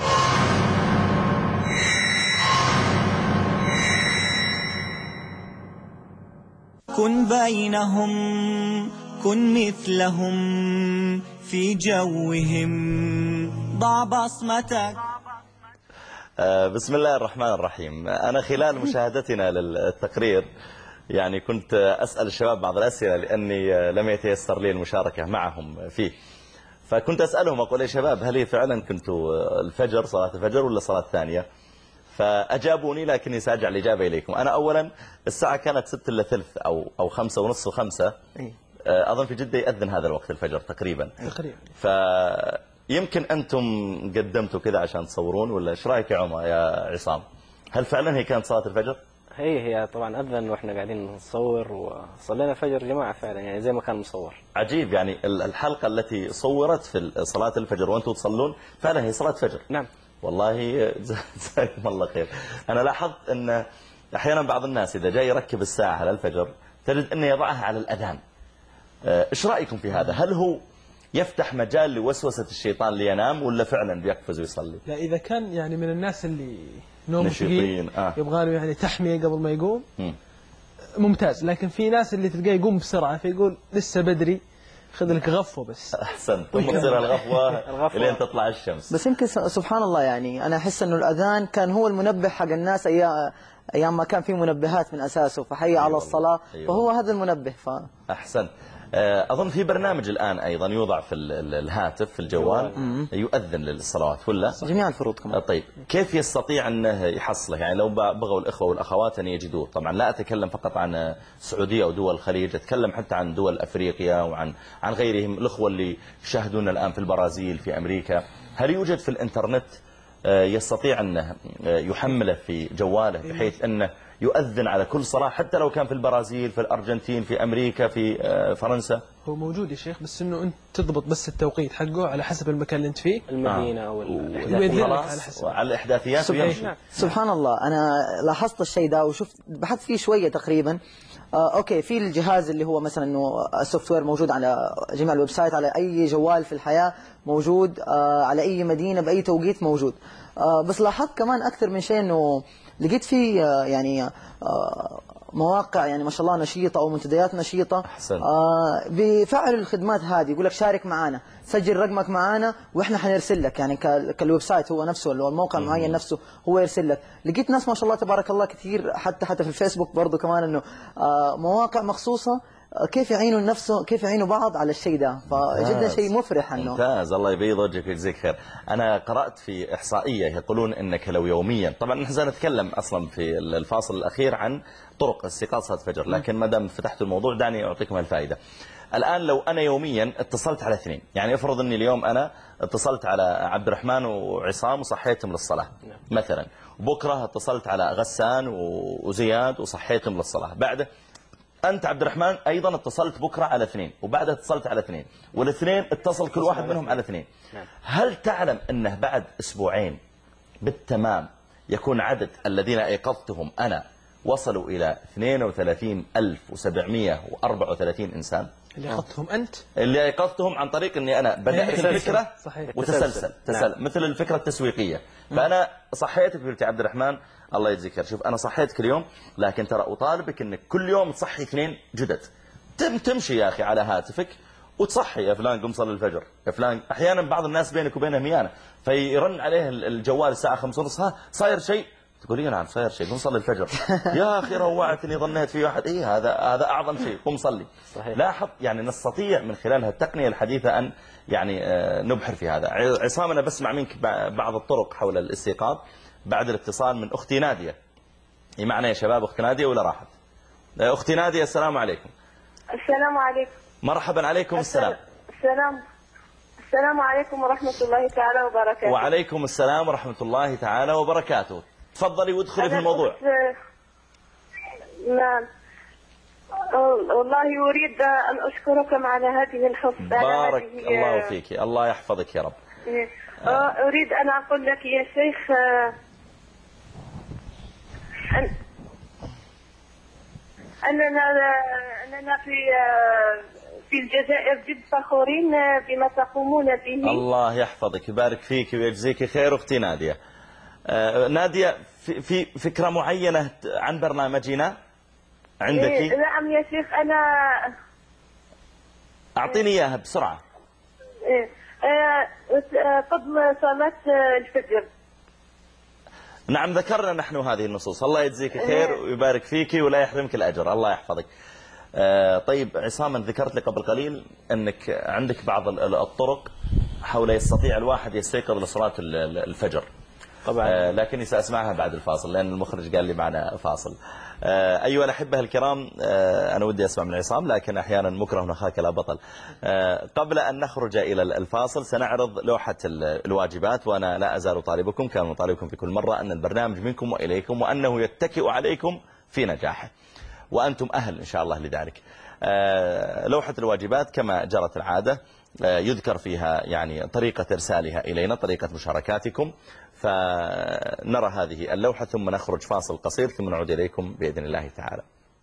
كن بينهم، كن مثلهم في جوهم، ضع بصمتك. بسم الله الرحمن الرحيم. أنا خلال مشاهدتنا للتقرير يعني كنت أسأل الشباب بعض الأسئلة لأني لم يتيسر لي المشاركة معهم فيه، فكنت أسألهم أقول يا شباب هل هي فعلا كنتوا الفجر صلاة الفجر ولا صلاة ثانية؟ فأجابوني، لكني سأرجع الإجابة إليكم. أنا أولا الساعة كانت 6:03 أو 5:30 و5، أظن في جدة يأذن هذا الوقت الفجر تقريبا. فيمكن أنتم قدمتوا كذا عشان تصورون، ولا إيش رأيك يا عمر يا عصام؟ هل فعلا هي كانت صلاة الفجر؟ هي طبعا أذن وإحنا قاعدين نصور وصلينا الفجر جماعة فعلا، يعني زي ما كان مصور. عجيب، يعني الحلقة التي صورت في صلاة الفجر وأنتم تصلون فعلا هي صلاة فجر. نعم والله جزاكم الله خير. أنا لاحظت أن أحيانا بعض الناس إذا جاي يركب الساعة على الفجر تجد أنه يضعها على الأذان. إيش رأيكم في هذا؟ هل هو يفتح مجال لوسوسة الشيطان لينام، ولا فعلا بيقفز ويصلي؟ لا، إذا كان يعني من الناس اللي نوم ثقيل يبغى له يعني تحمية قبل ما يقوم ممتاز، لكن في ناس اللي تلقاه يقوم بسرعة فيقول لسه بدري، خذ لك غفوة بس. أحسن، ثم تصير الغفوة لين تطلع الشمس. بس يمكن سبحان الله، يعني أنا أحس أنه الأذان كان هو المنبه حق الناس أيام ما كان في منبهات من أساسه، فحي على الصلاة، فهو هذا المنبه. أحسن. أظن في برنامج الآن أيضا يوضع في الهاتف في الجوال يؤذن للصلوات، ولا جميع الفروض كمان. طيب كيف يستطيع أنه يحصله؟ يعني لو بغوا الإخوة والأخوات أن يجدوه، طبعا لا أتكلم فقط عن السعودية أو دول الخليج، أتكلم حتى عن دول أفريقيا وعن غيرهم، الإخوة اللي يشاهدون الآن في البرازيل في أمريكا، هل يوجد في الإنترنت يستطيع أنه يحمله في جواله بحيث أنه يؤذن على كل صلاة، حتى لو كان في البرازيل في الأرجنتين في أمريكا في فرنسا؟ هو موجود يا شيخ، بس أنه أنت تضبط بس التوقيت حقه على حسب المكان اللي أنت فيه، المدينة أو على الإحداثيات ويمشي. سبحان الله، أنا لاحظت الشيء ده وشفت بحثت فيه شوية تقريبا. أوكي، في الجهاز اللي هو مثلا أنه السوفت وير موجود على جميع الويب سايت، على أي جوال في الحياة موجود، على أي مدينة بأي توقيت موجود. بس لاحظت كمان أكثر من شيء، أنه لقيت فيه يعني مواقع يعني ما شاء الله نشيطة أو منتديات نشيطة بفعل الخدمات هذه، يقول لك شارك معنا، سجل رقمك معنا وإحنا حنرسل لك، يعني كالويب سايت هو نفسه اللي هو الموقع المعين نفسه هو يرسل لك. لقيت ناس ما شاء الله تبارك الله كثير، حتى في الفيسبوك برضو كمان، إنه مواقع مخصوصة كيف يعينوا نفسه، كيف يعينوا بعض على الشيء ده، فجدا شيء مفرح. انه ممتاز، الله يبيض وجهك ويجزيك خير. انا قرأت في احصائية يقولون انك لو يوميا، طبعا نحن نتكلم اصلا في الفاصل الاخير عن طرق استيقاظ صلاة الفجر، لكن ما دام فتحت الموضوع دعني اعطيكم الفائدة. الان لو انا يوميا اتصلت على اثنين، يعني افرض اني اليوم انا اتصلت على عبد الرحمن وعصام وصحيتهم للصلاة مثلا، بكرة اتصلت على غسان وزياد وصحيتهم للصلاة، بعده أنت عبد الرحمن أيضا اتصلت بكرة على اثنين، وبعدها اتصلت على اثنين، والاثنين اتصل كل واحد منهم على اثنين. هل تعلم أنه بعد أسبوعين بالتمام يكون عدد الذين أيقظتهم أنا وصلوا إلى 32,734 إنسان؟ اللي أيقظتهم أنت؟ اللي أيقظتهم عن طريق أني أنا بدأت الفكرة وتسلسل. نعم. مثل الفكرة التسويقية. فأنا صحيتك قلت يا عبد الرحمن الله يجزيك خير، شوف أنا صحيتك اليوم، لكن ترى أطالبك أنك كل يوم تصحي 2 جدد. تمشي يا أخي على هاتفك وتصحي يا فلان قم صلي الفجر، يا فلان. أحيانا بعض الناس بينك وبينه ميانة، فيرن عليه الجوال الساعة 5:30، ها صاير شيء؟ تقول لي نعم صاير شيء، قم صلي الفجر. يا أخي روعتني، ظنيت في واحد. إيه هذا أعظم شيء، قم صلي. لاحظ يعني نستطيع من خلال التقنية الحديثة أن يعني نبحر في هذا. عصام أنا بسمع منك بعض الطرق حول الاستيقاظ بعد الاتصال من أختي نادية. معنا يا شباب أختي نادية ولا راحت؟ أختي نادية السلام عليكم. السلام عليكم. مرحبا. عليكم السلام. السلام عليكم ورحمة الله تعالى وبركاته. وعليكم السلام ورحمة الله تعالى وبركاته. تفضلي وادخلي في الموضوع. نعم والله أريد أن أشكركم على هذه الحب. بارك الله فيك، الله يحفظك يا رب. أريد أن أقول لك يا شيخ أننا في الجزائر جد فخورين بما تقومون به. الله يحفظك يبارك فيك ويجزيك خير أختي نادية. نادية في فكرة معينة عن برنامجنا عندك؟ نعم يا شيخ أنا أعطيني إياها بسرعة. فضل صلاة الفجر. نعم ذكرنا نحن هذه النصوص. الله يجزيك خير ويبارك فيك ولا يحرمك الأجر. الله يحفظك. طيب عصام ذكرت لي قبل قليل أنك عندك بعض الطرق حول يستطيع الواحد يستيقظ لصلاة الفجر طبعا، لكني سأسمعها بعد الفاصل لأن المخرج قال لي معنا فاصل. أيها الأحبة الكرام، أنا ودي أسمع من عصام لكن أحيانا مكره أخاك لا بطل. قبل أن نخرج إلى الفاصل سنعرض لوحة الواجبات، وأنا لا أزال طالبكم كما نطالبكم في كل مرة أن البرنامج منكم وإليكم وأنه يتكئ عليكم في نجاحه، وأنتم أهل إن شاء الله لذلك. لوحة الواجبات كما جرت العادة يذكر فيها يعني طريقة إرسالها إلينا، طريقة مشاركاتكم، فنرى هذه اللوحة ثم نخرج فاصل قصير ثم نعود إليكم بإذن الله تعالى.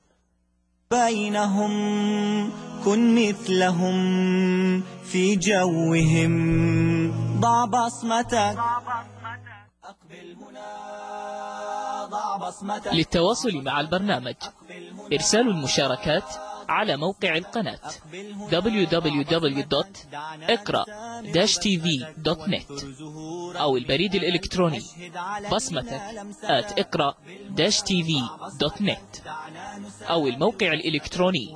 بينهم كن مثلهم في جوهم، ضع بصمتك، أقبل هنا ضع بصمتك. للتواصل مع البرنامج إرسال المشاركات على موقع القناة www.اقرا-tv.net أو البريد الإلكتروني بصمتك@اقرا-tv.net أو الموقع الإلكتروني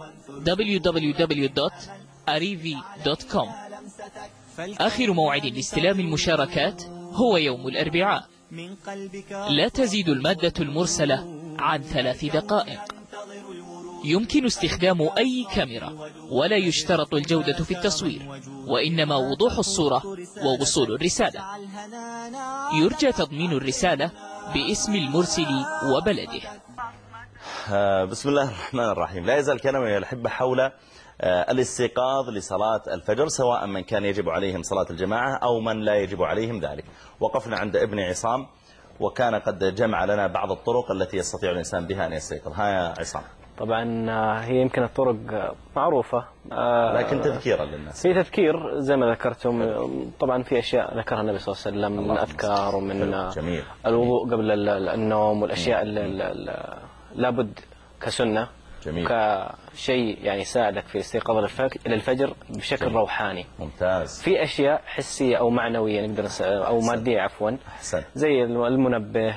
www.arivi.com. آخر موعد لاستلام المشاركات هو يوم الأربعاء. لا تزيد المادة المرسلة عن 3 دقائق. يمكن استخدام أي كاميرا ولا يشترط الجودة في التصوير، وإنما وضوح الصورة ووصول الرسالة. يرجى تضمين الرسالة باسم المرسل وبلده. بسم الله الرحمن الرحيم. لا يزال كلامنا يا الأحبة حول الاستيقاظ لصلاة الفجر، سواء من كان يجب عليهم صلاة الجماعة أو من لا يجب عليهم ذلك. وقفنا عند ابن عصام وكان قد جمع لنا بعض الطرق التي يستطيع الإنسان بها أن يستيقظ. ها يا عصام. طبعا هي يمكن الطرق معروفة لكن تذكيرا للناس. في تذكير زي ما ذكرتم. طبعا في أشياء ذكرها النبي صلى الله عليه وسلم من أذكار ومن الوضوء قبل النوم، والأشياء اللي لابد كسنة، كشيء يعني يساعدك في استيقاظ للفجر بشكل روحاني. ممتاز. في أشياء حسية أو معنوية نقدر أو مادية عفوا، زي المنبه،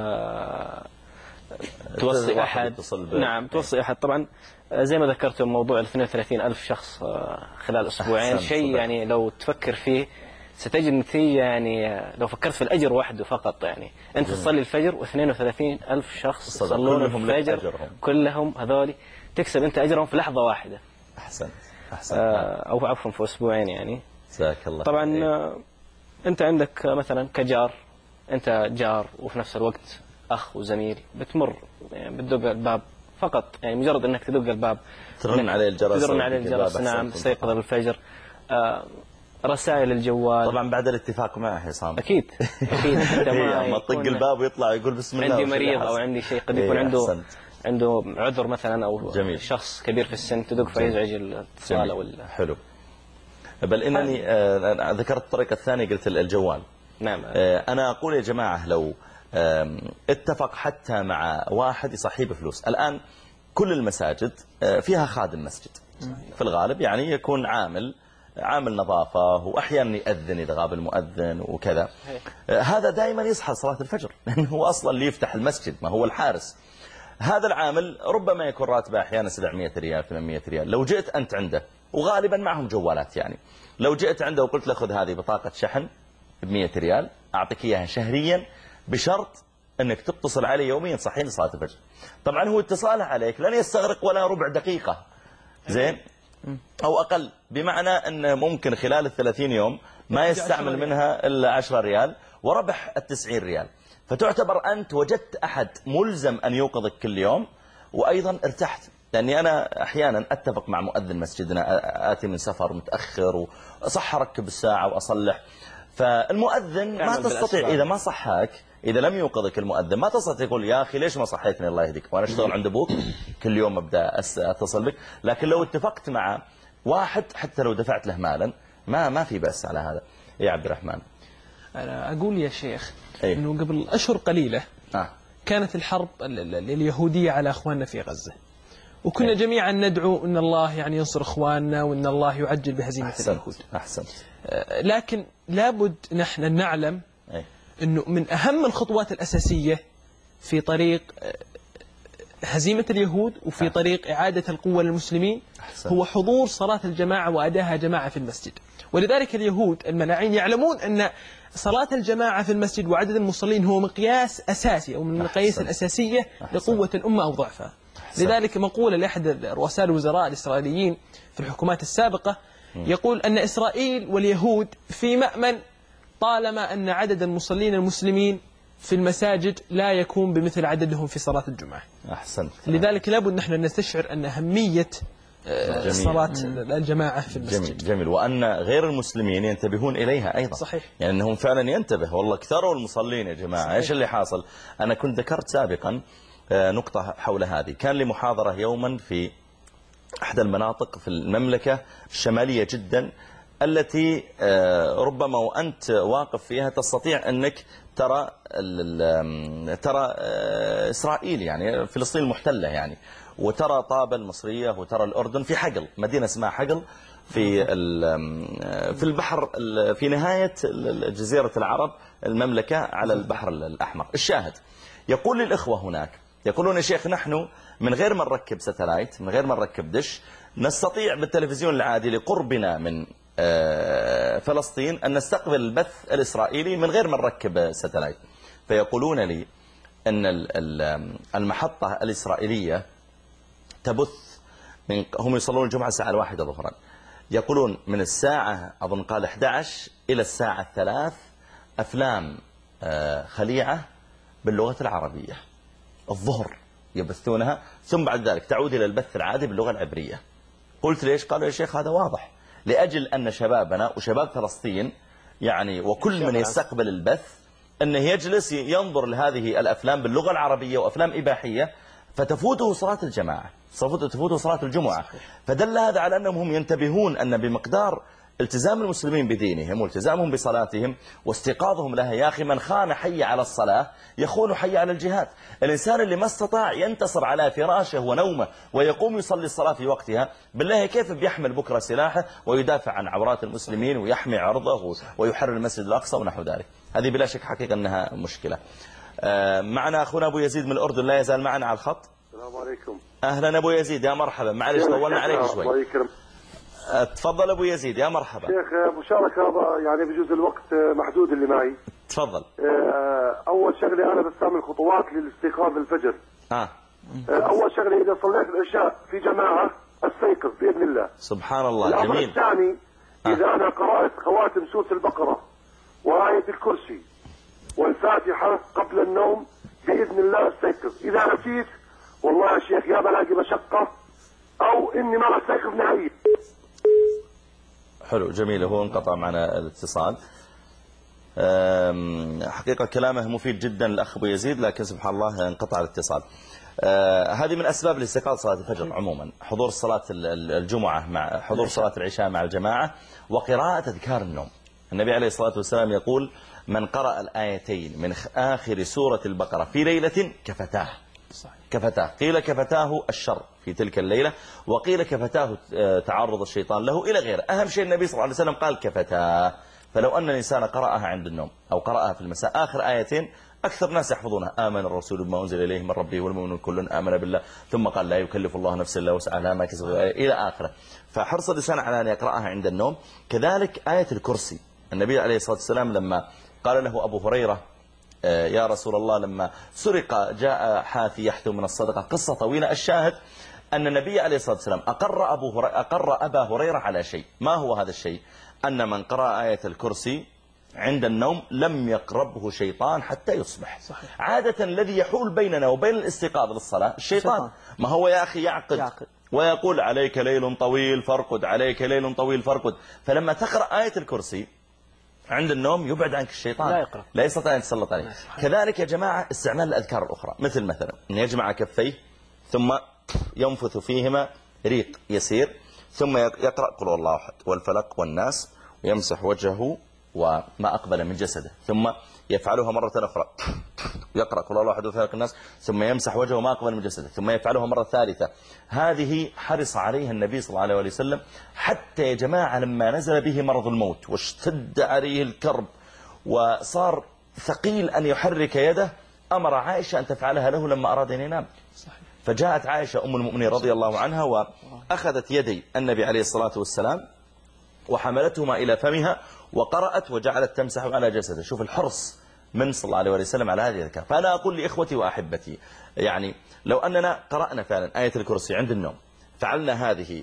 توصي أحد. نعم توصي أحد. طبعا زي ما ذكرتم موضوع 32,000 شخص خلال أسبوعين، شيء يعني لو تفكر فيه ستجد نتيجة. يعني لو فكرت في الأجر وحده فقط، يعني أنت تصلي الفجر و32,000 شخص يصلون الفجر كلهم هذول، تكسب أنت أجرهم في لحظة واحدة. أحسن. أو عفوا في أسبوعين يعني. جزاك الله. طبعا أنت عندك مثلا كجار، أنت جار وفي نفس الوقت أخ وزميل، بتمر يعني بتدق الباب فقط، يعني مجرد أنك تدق الباب ترن عليه الجرس. نعم تستيقظ بالفجر. رسائل الجوال طبعا بعد الاتفاق معه حسام. أكيد ما تطق الباب ويطلع يقول بسم الله عندي مريض أو عندي شيء، قد يكون عنده عنده عذر مثلا أو جميل. شخص كبير في السن تدق فيزعج الاتصال أو حلو. بل إنني ذكرت الطريقة الثانية، قلت الجوال. نعم. أنا أقول يا جماعة لو اتفق حتى مع واحد يصحيه بفلوس. الآن كل المساجد فيها خادم مسجد في الغالب، يعني يكون عامل نظافة، وأحيانا يأذن إذا غاب المؤذن وكذا. هذا دائما يصحى صلاة الفجر لأنه هو أصلا اللي يفتح المسجد، ما هو الحارس. هذا العامل ربما يكون راتبه أحيانا 700 ريال 800 ريال. لو جئت أنت عنده، وغالبا معهم جوالات، يعني لو جئت عنده وقلت له خذ هذه بطاقة شحن ب100 ريال أعطيك إياها شهريا بشرط أنك تتصل عليه يوميا صحيح لصلاة الفجر. طبعا هو اتصاله عليك لن يستغرق ولا ربع دقيقة، زين، أو أقل، بمعنى أنه ممكن خلال 30 يوم ما يستعمل منها إلا 10 ريال وربح 90 ريال. فتعتبر أنت وجدت أحد ملزم أن يوقظك كل يوم، وأيضا ارتحت. لأني أنا أحيانا أتفق مع مؤذن مسجدنا، آتي من سفر متأخر وصح أركب الساعة وأصلح، فالمؤذن ما تستطيع إذا ما صحاك، إذا لم يوقظك المؤذن ما تستطيع تقول يا أخي ليش ما صحيتني الله يهديك وأنا أشتغل عند أبوك كل يوم أبدأ أتصل بك. لكن لو اتفقت مع واحد حتى لو دفعت له مالا ما في بأس على هذا. يا عبد الرحمن، أنا أقول يا شيخ أنه قبل أشهر قليلة كانت الحرب اليهودية على أخواننا في غزة، وكنا جميعا ندعو أن الله يعني ينصر أخواننا وأن الله يعجل بهزيمة اليهود. أحسنت. لكن لابد نحن نعلم أنه من أهم الخطوات الأساسية في طريق هزيمة اليهود وفي طريق إعادة القوة للمسلمين هو حضور صلاة الجماعة وأداها جماعة في المسجد. ولذلك اليهود الملاعين يعلمون أن صلاة الجماعة في المسجد وعدد المصلين هو مقياس أساسي أو من المقاييس الأساسية لقوة الأمة أو ضعفها. لذلك مقولة لأحد رؤساء الوزراء الإسرائيليين في الحكومات السابقة يقول أن إسرائيل واليهود في مأمن طالما أن عدد المصلين المسلمين في المساجد لا يكون بمثل عددهم في صلاة الجمعة. أحسنت. لذلك لابد نحن نستشعر أن أهمية صلاة الجماعة في المسجد. جميل. وأن غير المسلمين ينتبهون إليها أيضا. صحيح. يعني أنهم فعلا ينتبه، والله كثروا المصلين يا جماعة. صحيح. إيش اللي حاصل؟ أنا كنت ذكرت سابقا نقطة حول هذه. كان لي محاضرة يوما في أحد المناطق في المملكة الشمالية جدا التي ربما وأنت واقف فيها تستطيع أنك ترى إسرائيل، يعني فلسطين المحتلة، يعني وترى طابة المصرية وترى الأردن في حقل، مدينة اسمها حقل في البحر في نهاية جزيرة العرب المملكة على البحر الأحمر. الشاهد يقول للإخوة هناك، يقولون يا شيخ نحن من غير ما نركب ستلايت، من غير ما نركب دش، نستطيع بالتلفزيون العادي لقربنا من فلسطين أن نستقبل البث الإسرائيلي من غير ما نركب ستلايت. فيقولون لي أن المحطة الإسرائيلية تبث هم يصلون الجمعة الساعة 1 ظهرا، يقولون من الساعة أظن قال 11 إلى الساعة 3 أفلام خليعة باللغة العربية الظهر يبثونها، ثم بعد ذلك تعود إلى البث العادي باللغة العبرية. قلت ليش؟ قالوا يا شيخ هذا واضح، لأجل أن شبابنا وشباب فلسطين يعني وكل من يستقبل البث أنه يجلس ينظر لهذه الأفلام باللغة العربية وأفلام إباحية فتفوته صلاة الجماعة، تفوته صلاة الجمعة. فدل هذا على أنهم هم ينتبهون أن بمقدار التزام المسلمين بدينهم والتزامهم بصلاتهم واستيقاظهم لها، يا أخي من خان حي على الصلاة يخون حي على الجهاد. الإنسان اللي ما استطاع ينتصر على فراشه ونومه ويقوم يصلي الصلاة في وقتها، بالله كيف بيحمل بكرة سلاحه ويدافع عن عورات المسلمين ويحمي عرضه ويحرر المسجد الأقصى ونحو ذلك؟ هذه بلا شك حقيقة أنها مشكلة. معنا أخونا أبو يزيد من الأردن، لا يزال معنا على الخط. السلام عليكم. أهلا أبو يزيد، يا مرحبا، معلش طولنا عليك شوي. الله يكرم. تفضل أبو يزيد، يا مرحبا. شيخ مشاركة يعني بجوز الوقت محدود اللي معي. تفضل. أول شغلة أنا بستعمل خطوات للاستيقاظ للفجر. أول شغلة إذا صليت العشاء في جماعة استيقظ بإذن الله. سبحان الله. الأمر جميل. الثاني إذا أنا قرأت خواتم سورة البقرة وآية الكرسي والفاتحة قبل النوم بإذن الله استيقظ. إذا نسيت والله يا شيخ يا بلاقي مشقة أو إني ما استيقظ نهائيا. حلو، جميل. هو انقطع معنا الاتصال. حقيقة كلامه مفيد جدا الأخ أبو يزيد، لكن سبحان الله انقطع الاتصال. هذه من أسباب الاستيقاظ صلاة الفجر عموما، حضور صلاة الجمعة مع حضور صلاة العشاء مع الجماعة، وقراءة أذكار النوم. النبي عليه الصلاة والسلام يقول: من قرأ الآيتين من آخر سورة البقرة في ليلة كفتاه. كفتاه، قيل كفتاه الشر في تلك الليلة، وقيل كفتاه تعرض الشيطان له، إلى غيره. أهم شيء النبي صلى الله عليه وسلم قال كفتاه. فلو أن الإنسان قرأها عند النوم أو قرأها في المساء آخر آيتين، أكثر ناس يحفظونها: آمن الرسول بما أنزل إليه من ربه والمؤمنون كل آمن بالله، ثم قال: لا يكلف الله نفسا إلا وسعها ما كسبت، إلى آخره. فحرص الإنسان على أن يقرأها عند النوم. كذلك آية الكرسي، النبي عليه الصلاة والسلام لما قال له أبو هريرة: يا رسول الله، لما سرق جاء حافي يحثو من الصدقة، قصة طويلة. الشاهد أن النبي عليه الصلاة والسلام أقر أبا هريرة على شيء. ما هو هذا الشيء؟ أن من قرأ آية الكرسي عند النوم لم يقربه شيطان حتى يصبح. صحيح. عادة الذي يحول بيننا وبين الاستيقاظ للصلاة الشيطان. ما هو يا أخي يعقد ويقول: عليك ليل طويل فارقد، عليك ليل طويل فارقد. فلما تقرأ آية الكرسي عند النوم يبعد عنك الشيطان، لا يستطيع أن يتسلط عليه. كذلك يا جماعة استعمال الأذكار الأخرى، مثلا أن يجمع كفيه ثم ينفث فيهما ريق يسير، ثم يقرأ قل هو الله أحد والفلق والناس، ويمسح وجهه وما أقبل من جسده، ثم يفعلها مرة أخرى، يقرأ قل هو الله أحد والفلق والناس، ثم يمسح وجهه وما أقبل من جسده، ثم يفعلها مرة ثالثة. هذه حرص عليها النبي صلى الله عليه وسلم، حتى يا جماعة لما نزل به مرض الموت واشتد عليه الكرب وصار ثقيل أن يحرك يده، أمر عائشة أن تفعلها له لما أراد أن ينام. فجاءت عائشة أم المؤمنين رضي الله عنها وأخذت يدي النبي عليه الصلاة والسلام وحملتهما إلى فمها وقرأت وجعلت تمسح على جسده. شوف الحرص من صلى الله عليه وسلم على هذه الأذكار. فأنا أقول لإخوتي وأحبتي، يعني لو أننا قرأنا فعلا آية الكرسي عند النوم، فعلنا هذه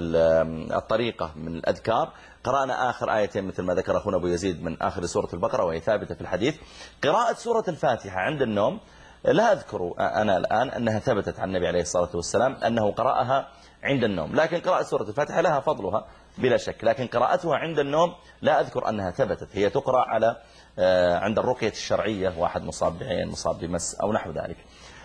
الطريقة من الأذكار، قرأنا آخر آيتين مثل ما ذكر أخونا أبو يزيد من آخر سورة البقرة وهي ثابتة في الحديث، قراءة سورة الفاتحة عند النوم لا أذكر أنا الآن أنها ثبتت عن النبي عليه الصلاة والسلام أنه قرأها عند النوم، لكن قراءة سورة الفاتحة لها فضلها بلا شك، لكن قراءتها عند النوم لا أذكر أنها ثبتت. هي تقرأ على عند الرقية الشرعية، واحد مصاب بعين، مصاب بمس أو نحو ذلك.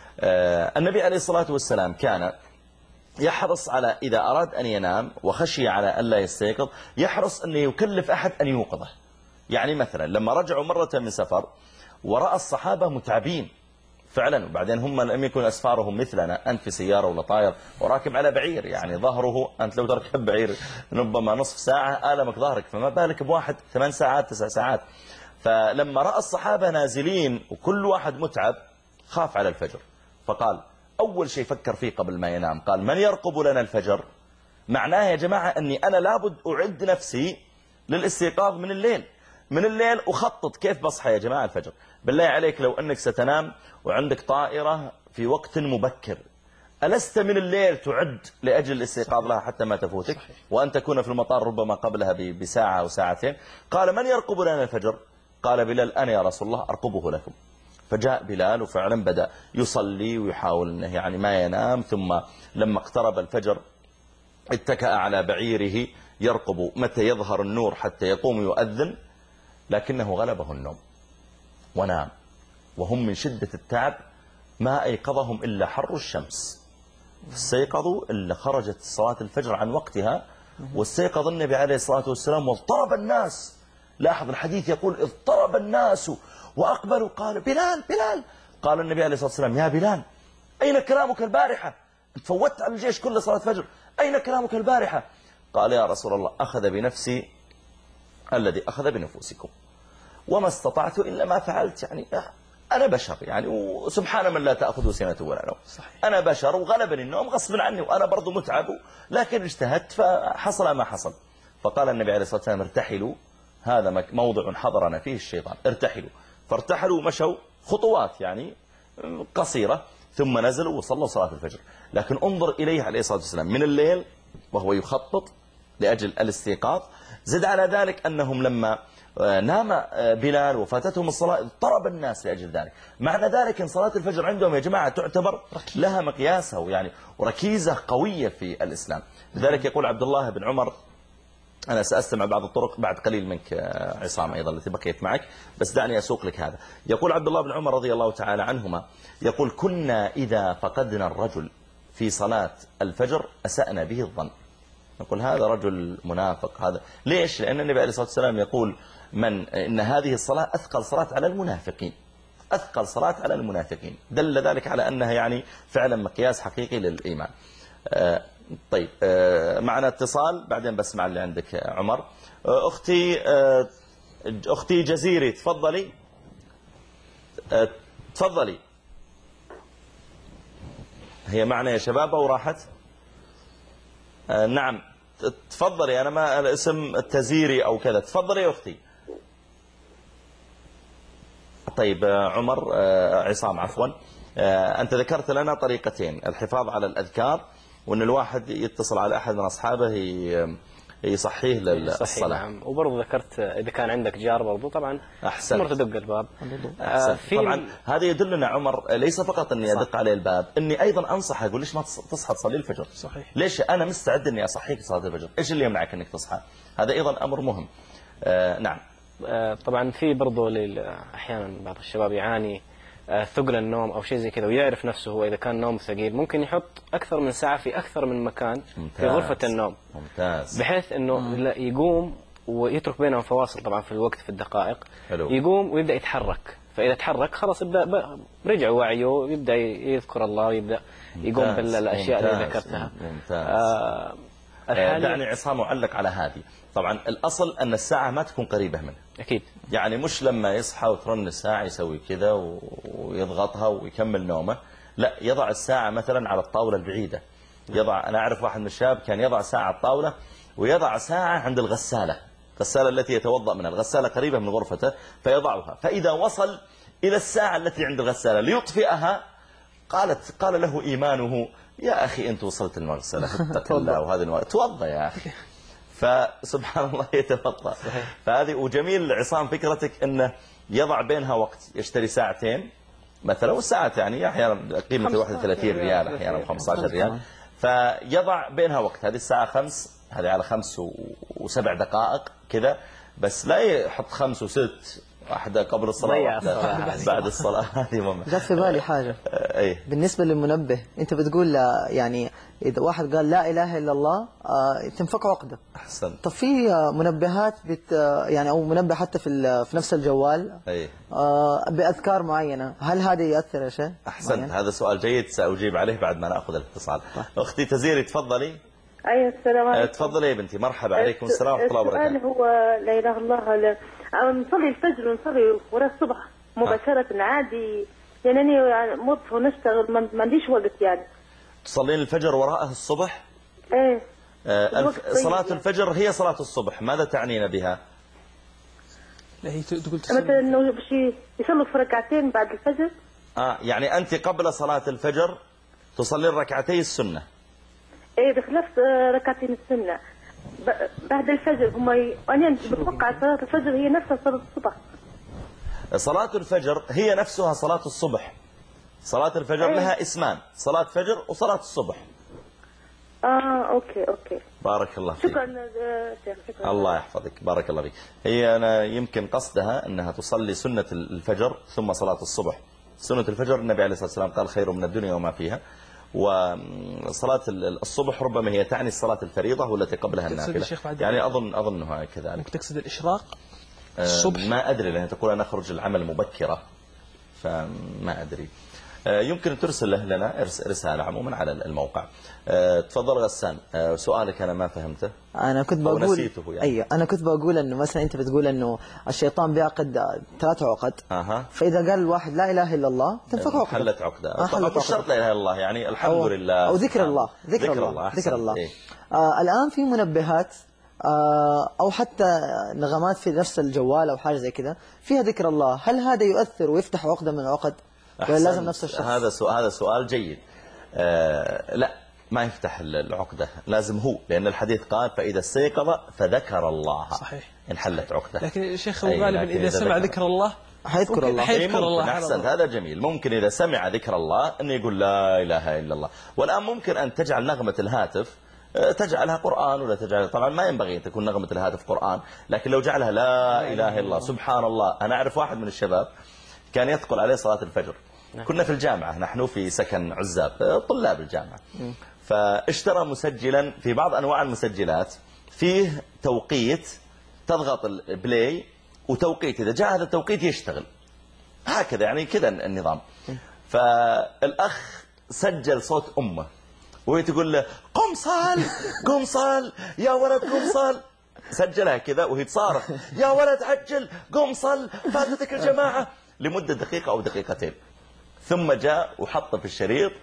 النبي عليه الصلاة والسلام كان يحرص على إذا أراد أن ينام وخشي على ألا يستيقظ، يحرص أن يكلف أحد أن يوقظه. يعني مثلا لما رجعوا مرة من سفر ورأى الصحابة متعبين فعلا، وبعدين هم لم يكن أسفارهم مثلنا، أنت في سيارة ولا طائر وراكب على بعير، يعني ظهره أنت لو تركب بعير ربما نصف ساعة آلمك ظهرك، فما بالك بواحد 8 ساعات 9 ساعات. فلما رأى الصحابة نازلين وكل واحد متعب خاف على الفجر، فقال أول شيء فكر فيه قبل ما ينام قال: من يرقب لنا الفجر؟ معناه يا جماعة أني أنا لابد أعد نفسي للاستيقاظ من الليل أخطط كيف بصحى يا جماعة الفجر. بالله عليك لو أنك ستنام وعندك طائرة في وقت مبكر، ألست من الليل تعد لأجل الاستيقاظ لها حتى ما تفوتك؟ وأن تكون في المطار ربما قبلها بساعة أو ساعتين. قال: من يرقب لنا الفجر؟ قال بلال: أنا يا رسول الله أرقبه لكم. فجاء بلال وفعلا بدأ يصلي ويحاول أنه يعني ما ينام، ثم لما اقترب الفجر اتكأ على بعيره يرقب متى يظهر النور حتى يقوم يؤذن، لكنه غلبه النوم ونام، وهم من شدة التعب ما أيقظهم إلا حر الشمس، استيقظوا إلا خرجت صلاة الفجر عن وقتها، واستيقظ النبي عليه الصلاة والسلام واضطرب الناس. لاحظ الحديث يقول اضطرب الناس وأقبلوا، قال: بلال بلال. قال النبي عليه الصلاة والسلام: يا بلال أين كلامك البارحة؟ فوت على الجيش كل صلاة فجر، أين كلامك البارحة؟ قال: يا رسول الله أخذ بنفسي الذي أخذ بنفوسكم، وما استطعت إلا ما فعلت. يعني أنا بشر، يعني وسبحان من لا تأخذه سنة ولا نوم. أنا بشر وغلبني النوم غصب عني، وأنا برضو متعب، لكن اجتهدت فحصل ما حصل. فقال النبي عليه الصلاة والسلام: ارتحلوا، هذا موضع حضرنا فيه الشيطان، ارتحلوا. فارتحلوا، مشوا خطوات يعني قصيرة، ثم نزلوا وصلوا صلاة الفجر. لكن انظر إليه عليه الصلاة والسلام من الليل وهو يخطط لأجل الاستيقاظ. زد على ذلك أنهم لما نام بلال وفاتتهم الصلاة اضطرب الناس لأجل ذلك. معنى ذلك أن صلاة الفجر عندهم يا جماعة تعتبر لها مقياسها يعني وركيزة قوية في الإسلام. لذلك يقول عبد الله بن عمر أنا سأستمع بعض الطرق بعد قليل منك عصام أيضا التي بقيت معك، بس دعني أسوق لك هذا. يقول عبد الله بن عمر رضي الله تعالى عنهما، يقول كنا إذا فقدنا الرجل في صلاة الفجر أسأنا به الظن. نقول هذا رجل منافق. هذا ليش؟ لأن النبي عليه الصلاة والسلام يقول إن هذه الصلاة أثقل صلاة على المنافقين، أثقل صلاة على المنافقين. دل ذلك على أنها يعني فعلا مقياس حقيقي للإيمان. طيب معنا اتصال بعدين بسمع اللي عندك عمر. أختي جزيري تفضلي. تفضلي. هي معنا يا شباب أو راحت؟ نعم تفضلي. أنا ما الاسم التزيري أو كذا. تفضلي يا أختي. طيب عمر عصام عفوا، أنت ذكرت لنا طريقتين: الحفاظ على الأذكار، وأن الواحد يتصل على أحد من أصحابه يصحيه للصلاة. نعم. وبرضه ذكرت إذا كان عندك جار برضه طبعا أحسن تدق الباب. طبعا هذا يدلنا عمر ليس فقط أني أدق عليه الباب، أني أيضا أنصحه أقول ليش ما تصحى تصلي الفجر. صحيح. ليش أنا مستعد أني أصحيك صلاة الفجر، إيش اللي يمنعك أنك تصحى؟ هذا أيضا أمر مهم. نعم. طبعا في برضه أحيانا بعض الشباب يعاني ثقل النوم أو شيء زي كذا، ويعرف نفسه هو إذا كان نوم ثقيل ممكن يحط أكثر من ساعة في أكثر من مكان في غرفة النوم. ممتاز. بحيث أنه يقوم ويترك بينهم فواصل طبعا في الوقت في الدقائق. حلو. يقوم ويبدأ يتحرك، فإذا تحرك خلاص يبدأ رجع وعيه ويبدأ يذكر الله ويبدأ يقوم بالأشياء اللي ذكرتها. ممتاز. دعني عصام أعلق على هذه. طبعا الأصل أن الساعة ما تكون قريبة منه. أكيد. يعني مش لما يصحى وترن الساعة يسوي كذا ويضغطها ويكمل نومه، لا، يضع الساعة مثلا على الطاولة البعيدة. أنا أعرف واحد من الشباب كان يضع ساعة على الطاولة ويضع ساعة عند الغسالة التي يتوضأ منها. الغسالة قريبة من غرفته فيضعها، فإذا وصل إلى الساعة التي عند الغسالة ليطفئها قال له إيمانه: يا أخي أنت وصلت المغسلة اتق الله وهذا توضأ يا أخي. فسبحان الله يتفضل. فهذه وجميل عصام فكرتك أنه يضع بينها وقت، يشتري ساعتين مثلا، والساعة يعني أحيانا قيمة 31 ريال أحيانا 15 ريال، فيضع بينها وقت. هذه الساعة 5، هذه على 5 و7 دقائق كذا، بس لا يحط 5 و6 واحدة قبل الصلاة بعد الصلاة. هذه مهمة. جات في بالي حاجة. أيه؟ بالنسبة للمنبه، أنت بتقول يعني إذا واحد قال لا إله إلا الله تنفك عقدة. أحسن. طب في منبهات يعني أو منبه حتى في نفس الجوال. أيه؟ بأذكار معينة، هل هذا يؤثر يا شيخ؟ أحسن. هذا سؤال جيد سأجيب عليه بعد ما نأخذ الاتصال. أختي تزيري تفضلي. أيوة السلام عليكم. تفضلي يا بنتي. مرحبا. عليكم السلام ورحمة الله وبركاته. السؤال هو لا إله إلا الله، نصلي الفجر ونصلي وراء الصبح مباشرة عادي، يعني أنا موظف ونشتغل ما عنديش وقت يعني. تصلين الفجر وراءه الصبح؟ إيه. صلاة الفجر هي صلاة الصبح، ماذا تعنين بها؟ لا هي تقول مثلا إنه بشي يصلوا في ركعتين بعد الفجر. يعني أنت قبل صلاة الفجر تصلين ركعتي السنة. إيه بخلاف ركعتين السنة بعد الفجر. أنا بتوقع صلاة الفجر هي نفسها صلاة الصبح. صلاة الفجر هي نفسها صلاة الصبح. صلاة الفجر لها اسمان: صلاة فجر وصلاة الصبح. أوكي. بارك الله فيك. شكرا شيخ. شكرا. الله يحفظك. بارك الله فيك. هي أنا يمكن قصدها أنها تصلي سنة الفجر ثم صلاة الصبح. سنة الفجر النبي عليه الصلاة والسلام قال: خير من الدنيا وما فيها. وصلاة الصبح ربما هي تعني الصلاة الفريضة والتي قبلها النافلة. يعني أظنها كذلك. ممكن تقصد الإشراق الصبح؟ ما أدري، لأنها تقول أنا أخرج العمل مبكرة، فما أدري. يمكن ترسل لنا رسالة عموما على الموقع. تفضل غسان، سؤالك أنا ما فهمته. أنا كنت بقول نسيته يعني. أيوة، أنا كنت بقول إنه مثلا أنت بتقول إنه الشيطان بيعقد 3 عقد. فإذا قال الواحد لا إله إلا الله تنفك عقدة. حلت عقدة. طبعا مش شرط لا إله إلا الله، يعني الحمد لله أو ذكر الله. ذكر الله. إيه؟ الآن في منبهات أو حتى نغمات في نفس الجوال أو حاجة زي كذا فيها ذكر الله، هل هذا يؤثر ويفتح عقدة من العقد ولا لازم نفس الشخص؟ هذا سؤال جيد. لا، ما يفتح العقدة، لازم هو، لأن الحديث قال: فإذا استيقظ فذكر الله. صحيح. انحلت عقدة. لكن الشيخ غالبا إذا سمع ذكر الله حيذكر الله. أحسن، هذا جميل. ممكن إذا سمع ذكر الله أن يقول لا إله إلا الله. والآن ممكن أن تجعل نغمة الهاتف تجعلها قرآن ولا تجعلها، طبعا ما ينبغي أن تكون نغمة الهاتف قرآن، لكن لو جعلها لا إله إلا الله سبحان الله. أنا أعرف واحد من الشباب كان يثقل عليه صلاة الفجر، كنا في الجامعة، نحن في سكن عزاب طلاب الجامعة، فاشترى مسجلا في بعض أنواع المسجلات فيه توقيت، تضغط البلاي وتوقيت، إذا جاء هذا التوقيت يشتغل هكذا، يعني كذا النظام. فالأخ سجل صوت أمه وهي تقول له قم صال قم صال يا ولد قم صال، سجلها كذا وهي تصارخ يا ولد عجل قم صل فاتتك الجماعة لمدة دقيقة أو دقيقتين، ثم جاء وحط في الشريط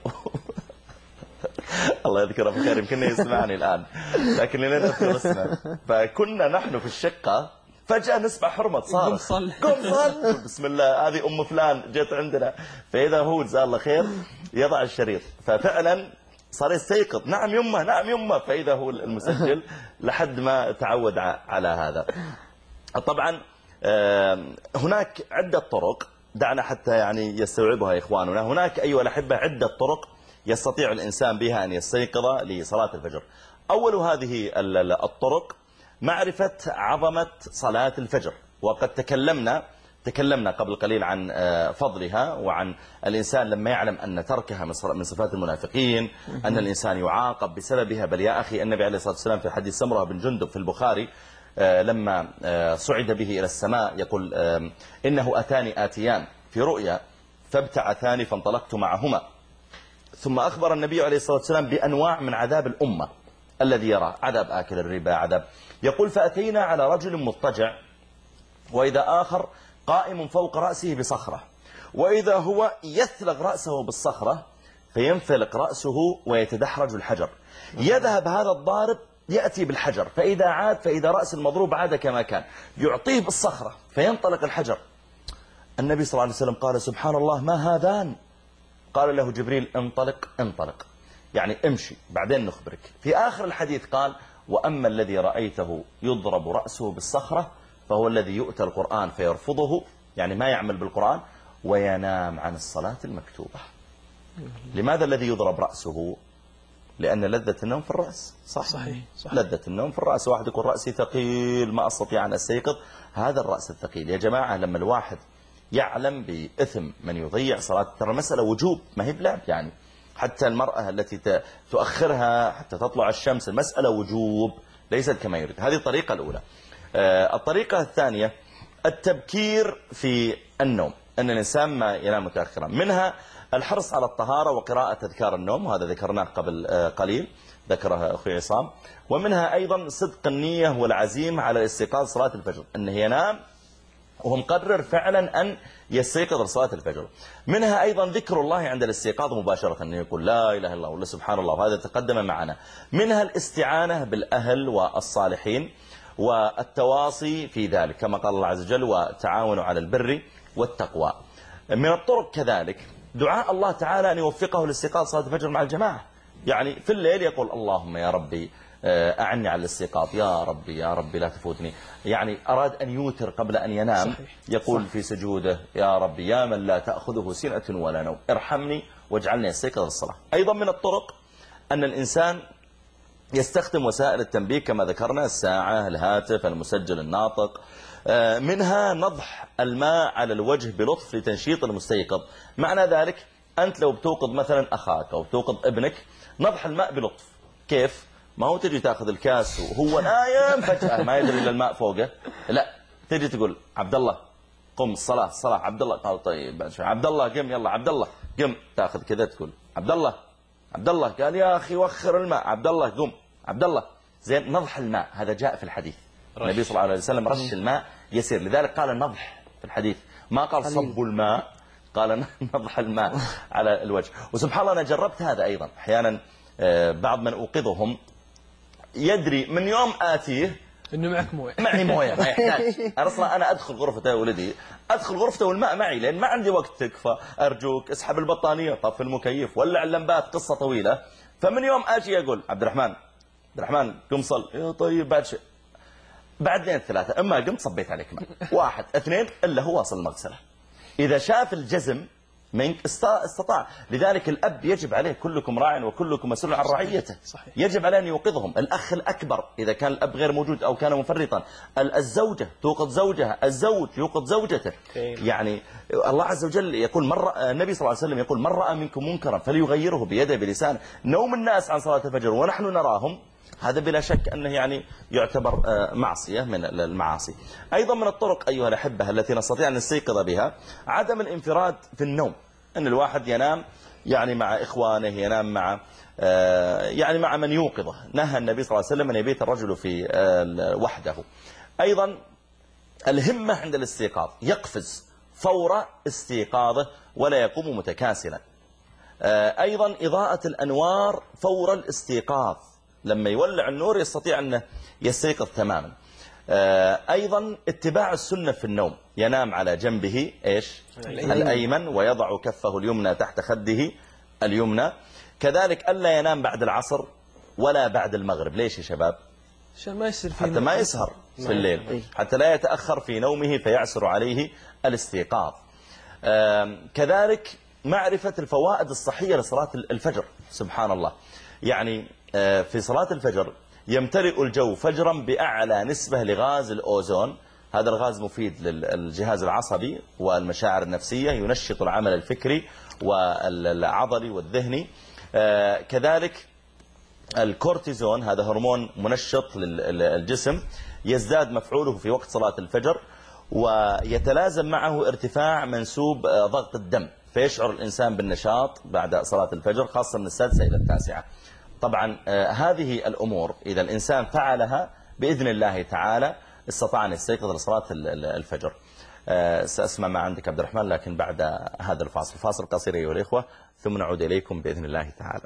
الله يذكره بالخير، يمكن يسمعني الآن لكن لن أذكر اسمه. فكنا نحن في الشقة فجأة نسمع حرمة صارخ قم صل بسم الله هذه أم فلان جت عندنا، فإذا هو جزاه الله خير يضع الشريط، ففعلا صار يستيقظ نعم يمه نعم يمه، فإذا هو المسجل لحد ما تعود على هذا. طبعا هناك عدة طرق، دعنا حتى يعني يستوعبها إخواننا. هناك أيها الأحبة عدة طرق يستطيع الإنسان بها أن يستيقظ لصلاة الفجر. أول هذه الطرق معرفة عظمة صلاة الفجر، وقد تكلمنا قبل قليل عن فضلها، وعن الإنسان لما يعلم أن تركها من صفات المنافقين، أن الإنسان يعاقب بسببها. بل يا أخي النبي عليه الصلاة والسلام في حديث سمرة بن جندب في البخاري لما صعد به إلى السماء يقول إنه أتاني آتيان في رؤيا فابتعثاني فانطلقت معهما، ثم أخبر النبي عليه الصلاة والسلام بأنواع من عذاب الأمة الذي يرى، عذاب آكل الربا، عذاب، يقول فأتينا على رجل مضطجع وإذا آخر قائم فوق رأسه بصخرة، وإذا هو يثلغ رأسه بالصخرة فينفلق رأسه ويتدحرج الحجر، يذهب هذا الضارب يأتي بالحجر، فإذا عاد فإذا رأس المضروب عاد كما كان، يعطيه بالصخرة فينطلق الحجر. النبي صلى الله عليه وسلم قال سبحان الله ما هذان؟ قال له جبريل انطلق يعني امشي بعدين نخبرك. في آخر الحديث قال وأما الذي رأيته يضرب رأسه بالصخرة فهو الذي يؤتى القرآن فيرفضه، يعني ما يعمل بالقرآن، وينام عن الصلاة المكتوبة. لماذا الذي يضرب رأسه؟ لأن لذة النوم في الرأس. صحيح. لذة النوم في الرأس. واحد يقول رأسي ثقيل ما أستطيع أن أستيقظ، هذا الرأس الثقيل. يا جماعة لما الواحد يعلم بإثم من يضيع صلاة، ترى المسألة وجوب ما هي بلعب، يعني حتى المرأة التي تؤخرها حتى تطلع الشمس المسألة وجوب ليست كما يريد. هذه الطريقة الأولى. الطريقة الثانية التبكير في النوم، أن الإنسان ما ينام متأخرا. منها الحرص على الطهارة وقراءة أذكار النوم، وهذا ذكرناه قبل قليل ذكرها أخي عصام. ومنها أيضا صدق النية والعزيمة على استيقاظ صلاة الفجر، أنه ينام وهو مقرر فعلا أن يستيقظ لصلاة الفجر. منها أيضا ذكر الله عند الاستيقاظ مباشرة، أنه يقول لا إله إلا الله ولا سبحان الله، وهذا تقدم معنا. منها الاستعانة بالأهل والصالحين والتواصي في ذلك كما قال الله عز وجل وتعاونوا على البر والتقوى. من الطرق كذلك دعاء الله تعالى أن يوفقه لاستيقاظ صلاة الفجر مع الجماعة، يعني في الليل يقول اللهم يا ربي أعني على الاستيقاظ، يا ربي لا تفوتني. يعني أراد أن يوتر قبل أن ينام، يقول في سجوده يا ربي يا من لا تأخذه سنة ولا نوم ارحمني واجعلني استيقظ الصلاة. أيضا من الطرق أن الإنسان يستخدم وسائل التنبيه كما ذكرنا، الساعة، الهاتف، المسجل الناطق. منها نضح الماء على الوجه بلطف لتنشيط المستيقظ. معنى ذلك أنت لو بتوقظ مثلا أخاك أو بتوقظ ابنك، نضح الماء بلطف. كيف؟ ما هو تجي تاخذ الكاس وهو نايم فجأة ما يدري إلا الماء فوقه، لا، تجي تقول عبد الله قم الصلاة عبد الله، قال طيب عبد الله قم، يلا عبد الله قم، تاخذ كذا تقول عبد الله قال يا أخي وخر الماء، عبد الله قم، عبد الله. زين، نضح الماء هذا جاء في الحديث، النبي صلى الله عليه وسلم رش الماء يسير، لذلك قال نضح في الحديث، ما قال صب الماء، قال نضح الماء على الوجه. وسبحان الله أنا جربت هذا أيضا أحيانا. بعض من أوقظهم يدري من يوم آتيه إنه معك موية، معي موية ما يحتاج. أنا أدخل غرفته ولدي، أدخل غرفته والماء معي لأن ما عندي وقت. تكفى أرجوك اسحب البطانية، طف المكيف، ولع اللمبات، قصة طويلة. فمن يوم آجي أقول عبد الرحمن قم صل، طيب بعد شيء، بعد 2 3 أما قمت صبيت عليك ماء، 1 2 إلا هو واصل المغسلة. إذا شاف الجزم منك استطاع. لذلك الأب يجب عليه، كلكم راع وكلكم مسؤول عن رعيته. صحيح. يجب عليه أن يوقظهم. الأخ الأكبر إذا كان الأب غير موجود أو كان مفرطا، الزوجة توقظ زوجها، الزوج يوقظ زوجته. يعني الله عز وجل يقول النبي صلى الله عليه وسلم يقول من رأى منكم منكرا فليغيره بيده بلسانه. نوم الناس عن صلاة الفجر ونحن نراهم، هذا بلا شك أنه يعني يعتبر معصية من المعاصي. أيضا من الطرق أيها الأحبة التي نستطيع أن نستيقظ بها عدم الانفراد في النوم، أن الواحد ينام يعني مع إخوانه، ينام مع يعني مع من يوقظه. نهى النبي صلى الله عليه وسلم أن يبيت الرجل في وحده. أيضا الهمة عند الاستيقاظ، يقفز فور استيقاظه ولا يقوم متكاسلا. أيضا إضاءة الأنوار فور الاستيقاظ، لما يولع النور يستطيع أنه يستيقظ تماما. أيضا اتباع السنة في النوم، ينام على جنبه إيش؟ الأيمن، ويضع كفه اليمنى تحت خده اليمنى. كذلك ألا ينام بعد العصر ولا بعد المغرب. ليش يا شباب؟ عشان ما يصير حتى ما يسهر في الليل، حتى لا يتأخر في نومه فيعسر عليه الاستيقاظ. كذلك معرفة الفوائد الصحية لصلاة الفجر. سبحان الله، يعني في صلاة الفجر يمتلئ الجو فجرا بأعلى نسبة لغاز الأوزون. هذا الغاز مفيد للجهاز العصبي والمشاعر النفسية، ينشط العمل الفكري والعضلي والذهني. كذلك الكورتيزون، هذا هرمون منشط للجسم، يزداد مفعوله في وقت صلاة الفجر، ويتلازم معه ارتفاع منسوب ضغط الدم، فيشعر الإنسان بالنشاط بعد صلاة الفجر، خاصة من السادسة إلى التاسعة. طبعا هذه الأمور إذا الإنسان فعلها بإذن الله تعالى استطاع أن يستيقظ لصلاة الفجر. سأسمع ما عندك عبد الرحمن، لكن بعد هذا فاصل قصير أيها الإخوة، ثم نعود إليكم بإذن الله تعالى.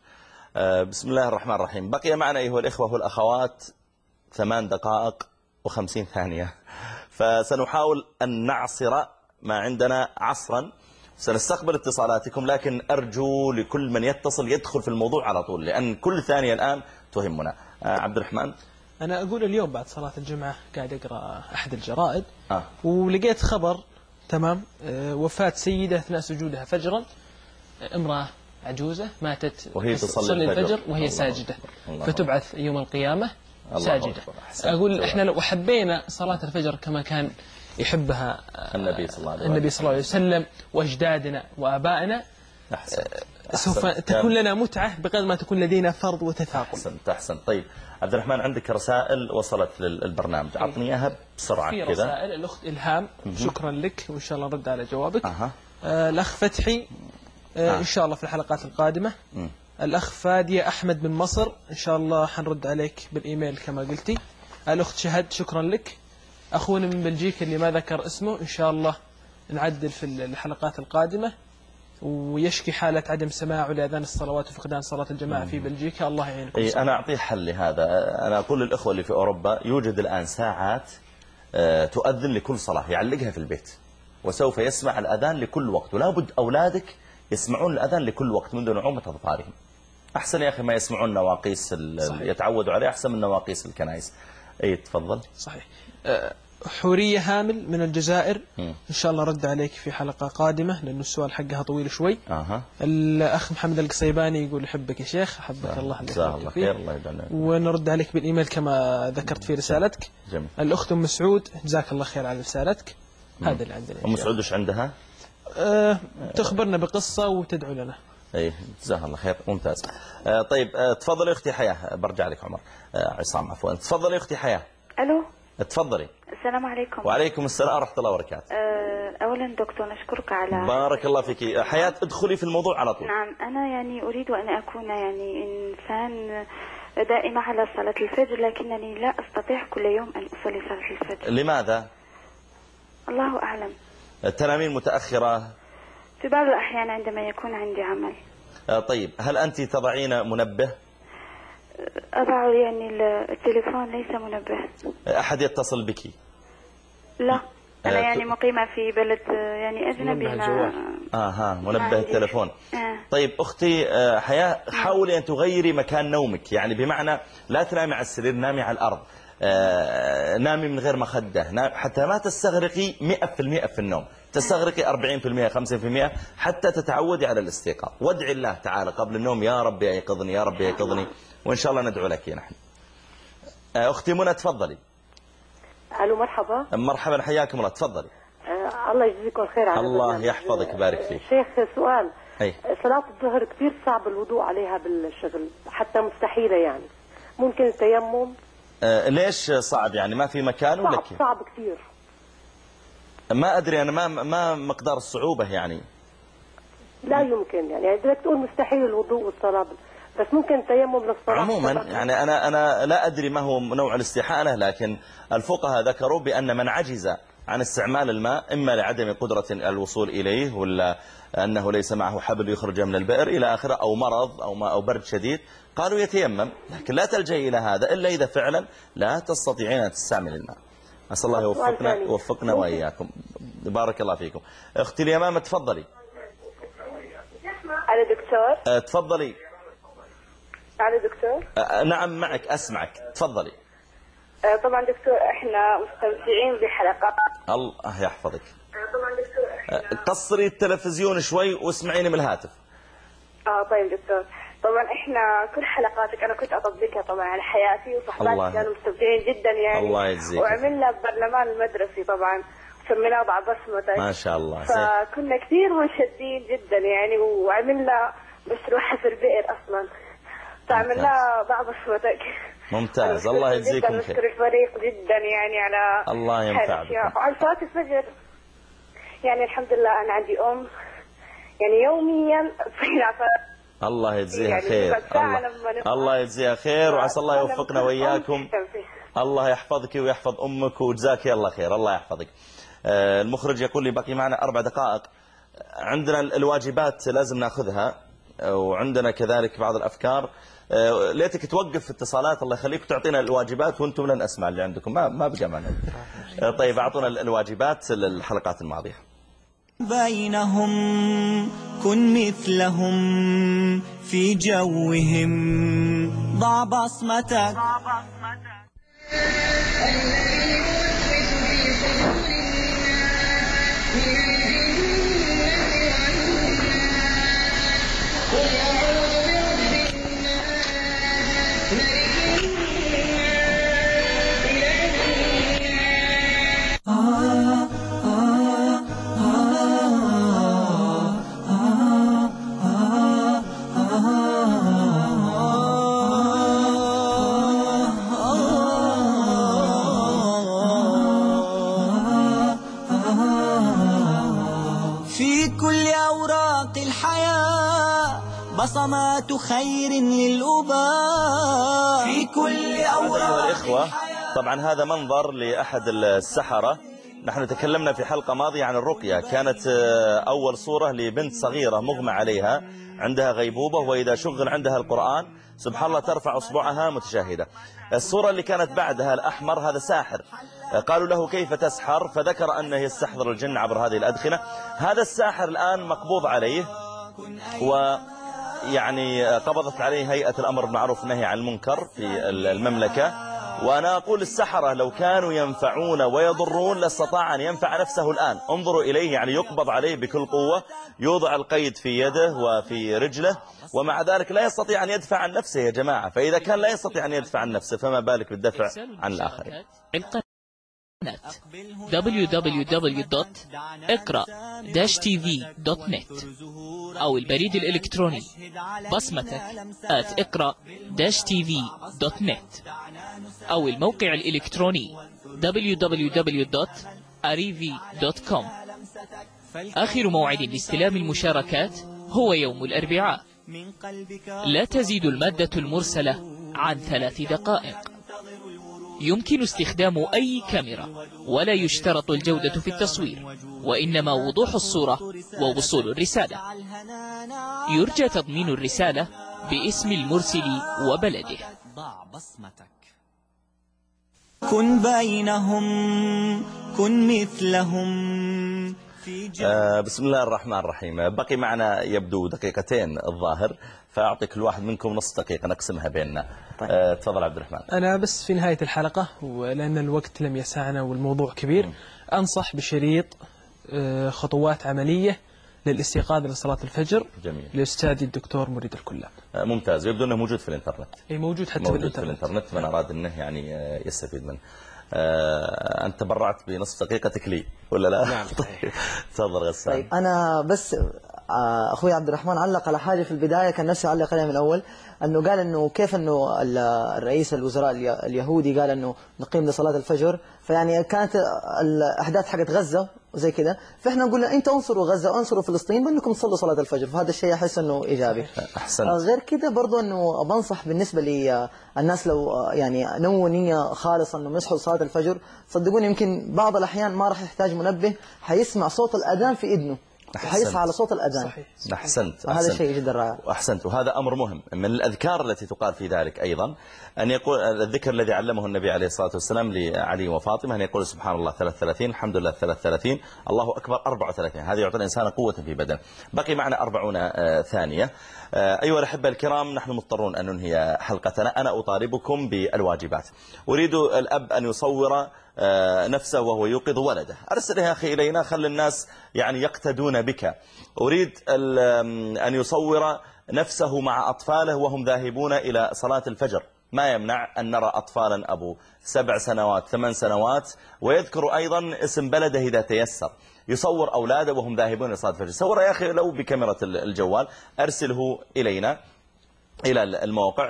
بسم الله الرحمن الرحيم. بقي معنا أيها الإخوة والأخوات 8 دقائق و50 ثانية، فسنحاول أن نعصر ما عندنا عصرا. سنستقبل اتصالاتكم، لكن أرجو لكل من يتصل يدخل في الموضوع على طول، لأن كل ثانية الآن تهمنا. عبد الرحمن، أنا أقول اليوم بعد صلاة الجمعة قاعد أقرأ أحد الجرائد ولقيت خبر تمام، وفاة سيدة أثناء سجودها فجرا، امرأة عجوزة ماتت وهي تصلي الفجر وهي ساجدة، فتبعث يوم القيامة ساجدة. أقول إحنا لو حبينا صلاة الفجر كما كان يحبها النبي صلى الله عليه وسلم وأجدادنا وآبائنا، سوف تكون لنا متعة بقدر ما تكون لدينا فرض وتثاقل. أحسن. طيب عبد الرحمن، عندك رسائل وصلت للبرنامج، أعطني إياها بسرعة كذا. في رسائل. الأخت إلهام شكرا لك، وإن شاء الله نرد على جوابك. الأخ فتحي إن شاء الله في الحلقات القادمة. الأخ فادية أحمد من مصر، إن شاء الله حنرد عليك بالإيميل كما قلتي. الأخت شهد شكرا لك. أخونا من بلجيكا اللي ما ذكر اسمه، إن شاء الله نعدل في الحلقات القادمة، ويشكي حالة عدم سماعه لأذان الصلوات وفقدان صلاة الجماعة في بلجيكا. الله يعينكم. أنا أعطيه حل لهذا. أنا أقول للإخوة اللي في أوروبا يوجد الآن ساعات تؤذن لكل صلاة، يعلقها في البيت وسوف يسمع الأذان لكل وقت، ولا بد أولادك يسمعون الأذان لكل وقت منذ نعومة أظفارهم. أحسن يا أخي ما يسمعون نواقيس يتعودوا عليه، أحسن من نواقيس الكنائس. تفضل. صحيح. حورية هامل من الجزائر، إن شاء الله رد عليك في حلقة قادمة، لأنه السؤال حقها طويل شوي. الأخ محمد القصيباني يقول يحبك يا شيخ، حبك الله الله خير، الله يبارك، ونرد عليك بالإيميل كما ذكرت في رسالتك. جميل. الأخت أم مسعود جزاك الله خير على رسالتك. هذا اللي عندنا. أم مسعود إيش عندها؟ تخبرنا بقصة وتدعو لنا. جزاها الله خير، ممتاز. طيب تفضلي أختي حياة، برجع لك عمر عصام عفوا. تفضلي أختي حياة. ألو، تفضلي. السلام عليكم. وعليكم السلام ورحمة الله وبركاته. أولا دكتور نشكرك على بارك الله فيك. حياة ادخلي في الموضوع على طول. نعم، أنا يعني أريد أن أكون يعني إنسان دائما على صلاة الفجر، لكنني لا أستطيع كل يوم أن أصلي صلاة الفجر. لماذا؟ الله أعلم. التنامين متأخرة في بعض الأحيان عندما يكون عندي عمل. طيب هل أنت تضعين منبه؟ أضع يعني التليفون ليس منبه. أحد يتصل بك؟ لا، أنا يعني مقيمة في بلد يعني أجنبي. منبه التليفون. طيب أختي حياة، حاولي أن تغيري مكان نومك، يعني بمعنى لا تنامي على السرير، نامي على الأرض. نامي من غير مخدة، حتى ما تستغرقي 100% في النوم، تستغرقي 40% 50% حتى تتعودي على الاستيقاظ. وادعي الله تعالى قبل النوم يا رب يقظني يا رب يقظني، وإن شاء الله ندعو لك نحن. أختي منى تفضلي. ألو مرحبا. مرحبا حياكم الله، تفضلي. الله يجزيكم خير على الله يحفظك بارك فيك. شيخ سؤال. أي. صلاة الظهر كثير صعب الوضوء عليها بالشغل، حتى مستحيلة يعني. ممكن التيمم؟ ليش صعب يعني ما في مكان ولا كيف؟ صعب كثير. ما أدري أنا ما مقدار الصعوبة يعني. لا يمكن يعني بدك تقول مستحيل الوضوء والصلاة، بس ممكن التيمم للصلاة. عموما يعني أنا لا أدري ما هو نوع الاستحالة، لكن الفقهاء ذكروا بأن من عجز عن استعمال الماء إما لعدم قدرة الوصول إليه، ولا أنه ليس معه حبل يخرج من البئر إلى آخره، أو مرض أو برد شديد، قالوا يتيمم، لكن لا تلجئ إلى هذا إلا إذا فعلا لا تستطيعين أن تستعمل الماء. أسأل الله يوفقنا وإياكم. بارك الله فيكم. أختي اليمامة تفضلي. على دكتور. تفضلي. على دكتور. نعم معك أسمعك، تفضلي. طبعا دكتور احنا مستمتعين بحلقات. الله يحفظك. طبعا دكتور قصري التلفزيون شوي واسمعيني من الهاتف. طيب دكتور، طبعا احنا كل حلقاتك انا كنت اطبقها طبعا على حياتي، وصحباتي كانوا مستمتعين جدا يعني. الله يجزيك. وعملنا برلمان المدرسي طبعا سميناه ضع بصمتك. ما شاء الله. فكنا كثير منشدين جدا يعني، وعملنا مشروع حفر بئر اصلا، فعملنا ضع بصمتك. ممتاز. الله يجزيكم خير. نشكر الفريق جدا يعني على الله ينفع بكم. وعلى صلاة الفجر يعني الحمد لله أنا عندي يعني يوميا الله يجزيها خير. الله يجزيها خير، وعسى الله يوفقنا وإياكم. الله يحفظك ويحفظ أمك وجزاك الله خير. الله يحفظك. المخرج يقول لي باقي معنا 4 دقائق. عندنا الواجبات لازم ناخذها، وعندنا كذلك بعض الأفكار. ليتك توقف في اتصالات الله يخليك تعطينا الواجبات، وانتم لن أسمع اللي عندكم، ما بقى معنا. طيب أعطونا الواجبات للحلقات الماضية. بينهم كن مثلهم في جوهم ضع بصمتك. بصمات خير للأباء في كل أوراق الإخوة. طبعا هذا منظر لأحد السحرة. نحن تكلمنا في حلقة ماضية عن الرقية، كانت أول صورة لبنت صغيرة مغمى عليها عندها غيبوبة، وإذا شغل عندها القرآن سبحان الله ترفع أصبعها متشاهدة. الصورة اللي كانت بعدها الأحمر هذا ساحر، قالوا له كيف تسحر؟ فذكر أنه يستحضر الجن عبر هذه الأدخنة. هذا الساحر الآن مقبوض عليه، ويعني قبضت عليه هيئة الأمر بالمعروف والنهي عن المنكر في المملكة. وأنا أقول السحرة لو كانوا ينفعون ويضرون لاستطاع أن ينفع نفسه الآن. انظروا إليه، يعني يقبض عليه بكل قوة، يوضع القيد في يده وفي رجله، ومع ذلك لا يستطيع أن يدفع عن نفسه يا جماعة. فإذا كان لا يستطيع أن يدفع عن نفسه فما بالك بالدفع عن الآخرين. www.اقرا-tv.net أو البريد الإلكتروني بصمتك @اقرا-tv.net أو الموقع الإلكتروني www.arivi.com. آخر موعد لاستلام المشاركات هو يوم الأربعاء. لا تزيد المادة المرسلة عن 3 دقائق. يمكن استخدام أي كاميرا، ولا يشترط الجودة في التصوير، وإنما وضوح الصورة ووصول الرسالة. يرجى تضمين الرسالة باسم المرسل وبلده. كن بينهم كن مثلهم في بسم الله الرحمن الرحيم. بقي معنا يبدو دقيقتين الظاهر، فأعطي كل واحد منكم نص دقيقة نقسمها بيننا. تفضل عبد الرحمن. أنا بس في نهاية الحلقة ولأن الوقت لم يسعنا والموضوع كبير أنصح بشريط خطوات عملية للاستيقاظ لصلاة الفجر. جميل. لأستاذي الدكتور مريد الكلاب. ممتاز. يبدو أنه موجود في الإنترنت. موجود حتى موجود في الإنترنت من أراد أنه يعني يستفيد منه. أنت برعت بنصف دقيقتك لي ولا لا؟ نعم. طيب تفضل غسان. طيب أنا بس أخوي عبد الرحمن علق على حاجة في البداية كان نفسي أعلق عليها من الأول، أنه قال أنه كيف أنه الرئيس الوزراء اليهودي قال أنه نقيم لصلاة الفجر، فيعني كانت الأحداث حقت غزة وزي كده، فإحنا نقول له أنت انصروا غزة وانصروا فلسطين بأنكم تصلوا صلاة الفجر، فهذا الشيء أحس أنه إيجابي. أحسنت. غير كده برضو أنه بنصح بالنسبة للناس لو يعني نووا نية خالصة أنه يصحوا صلاة الفجر، صدقوني يمكن بعض الأحيان ما راح يحتاج منبه، حيسمع صوت الأذان في إذنه وحيصحى على صوت الأذان. صحيح. أحسنت. هذا شيء جدا رائع. أحسنت. وهذا أمر مهم من الأذكار التي تقال في ذلك أيضا أن يقول الذكر الذي علمه النبي عليه الصلاة والسلام لعلي وفاطمة أن يقول سبحان الله 33 الحمد لله 33 الله أكبر 34. هذا يعطي الإنسان قوة في بدنه. بقي معنا 40 ثانية. أيها الأحبة الكرام، نحن مضطرون أن ننهي حلقتنا. أنا أطالبكم بالواجبات. أريد الأب أن يصور نفسه وهو يوقظ ولده. أرسل يا أخي إلينا، خل الناس يعني يقتدون بك. أريد أن يصور نفسه مع أطفاله وهم ذاهبون إلى صلاة الفجر. ما يمنع أن نرى أطفالا أبو 7 سنوات 8 سنوات ويذكر أيضا اسم بلده إذا تيسر، يصور أولاده وهم ذاهبون إلى صلاة الفجر. صور يا أخي لو بكاميرا الجوال، أرسله إلينا إلى الموقع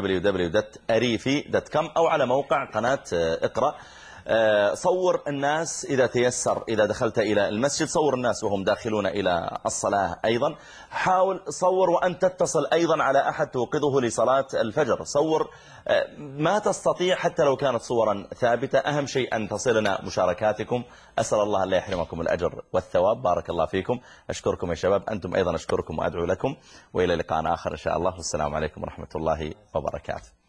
www.arifi.com أو على موقع قناة اقرأ. صور الناس إذا تيسر، إذا دخلت إلى المسجد صور الناس وهم داخلون إلى الصلاة أيضا. حاول صور وأن تتصل أيضا على أحد توقظه لصلاة الفجر. صور ما تستطيع حتى لو كانت صورا ثابتة. أهم شيء أن تصلنا مشاركاتكم. أسأل الله أن لا يحرمكم الأجر والثواب. بارك الله فيكم. أشكركم يا شباب، أنتم أيضا أشكركم وأدعو لكم، وإلى لقاء آخر إن شاء الله، والسلام عليكم ورحمة الله وبركاته.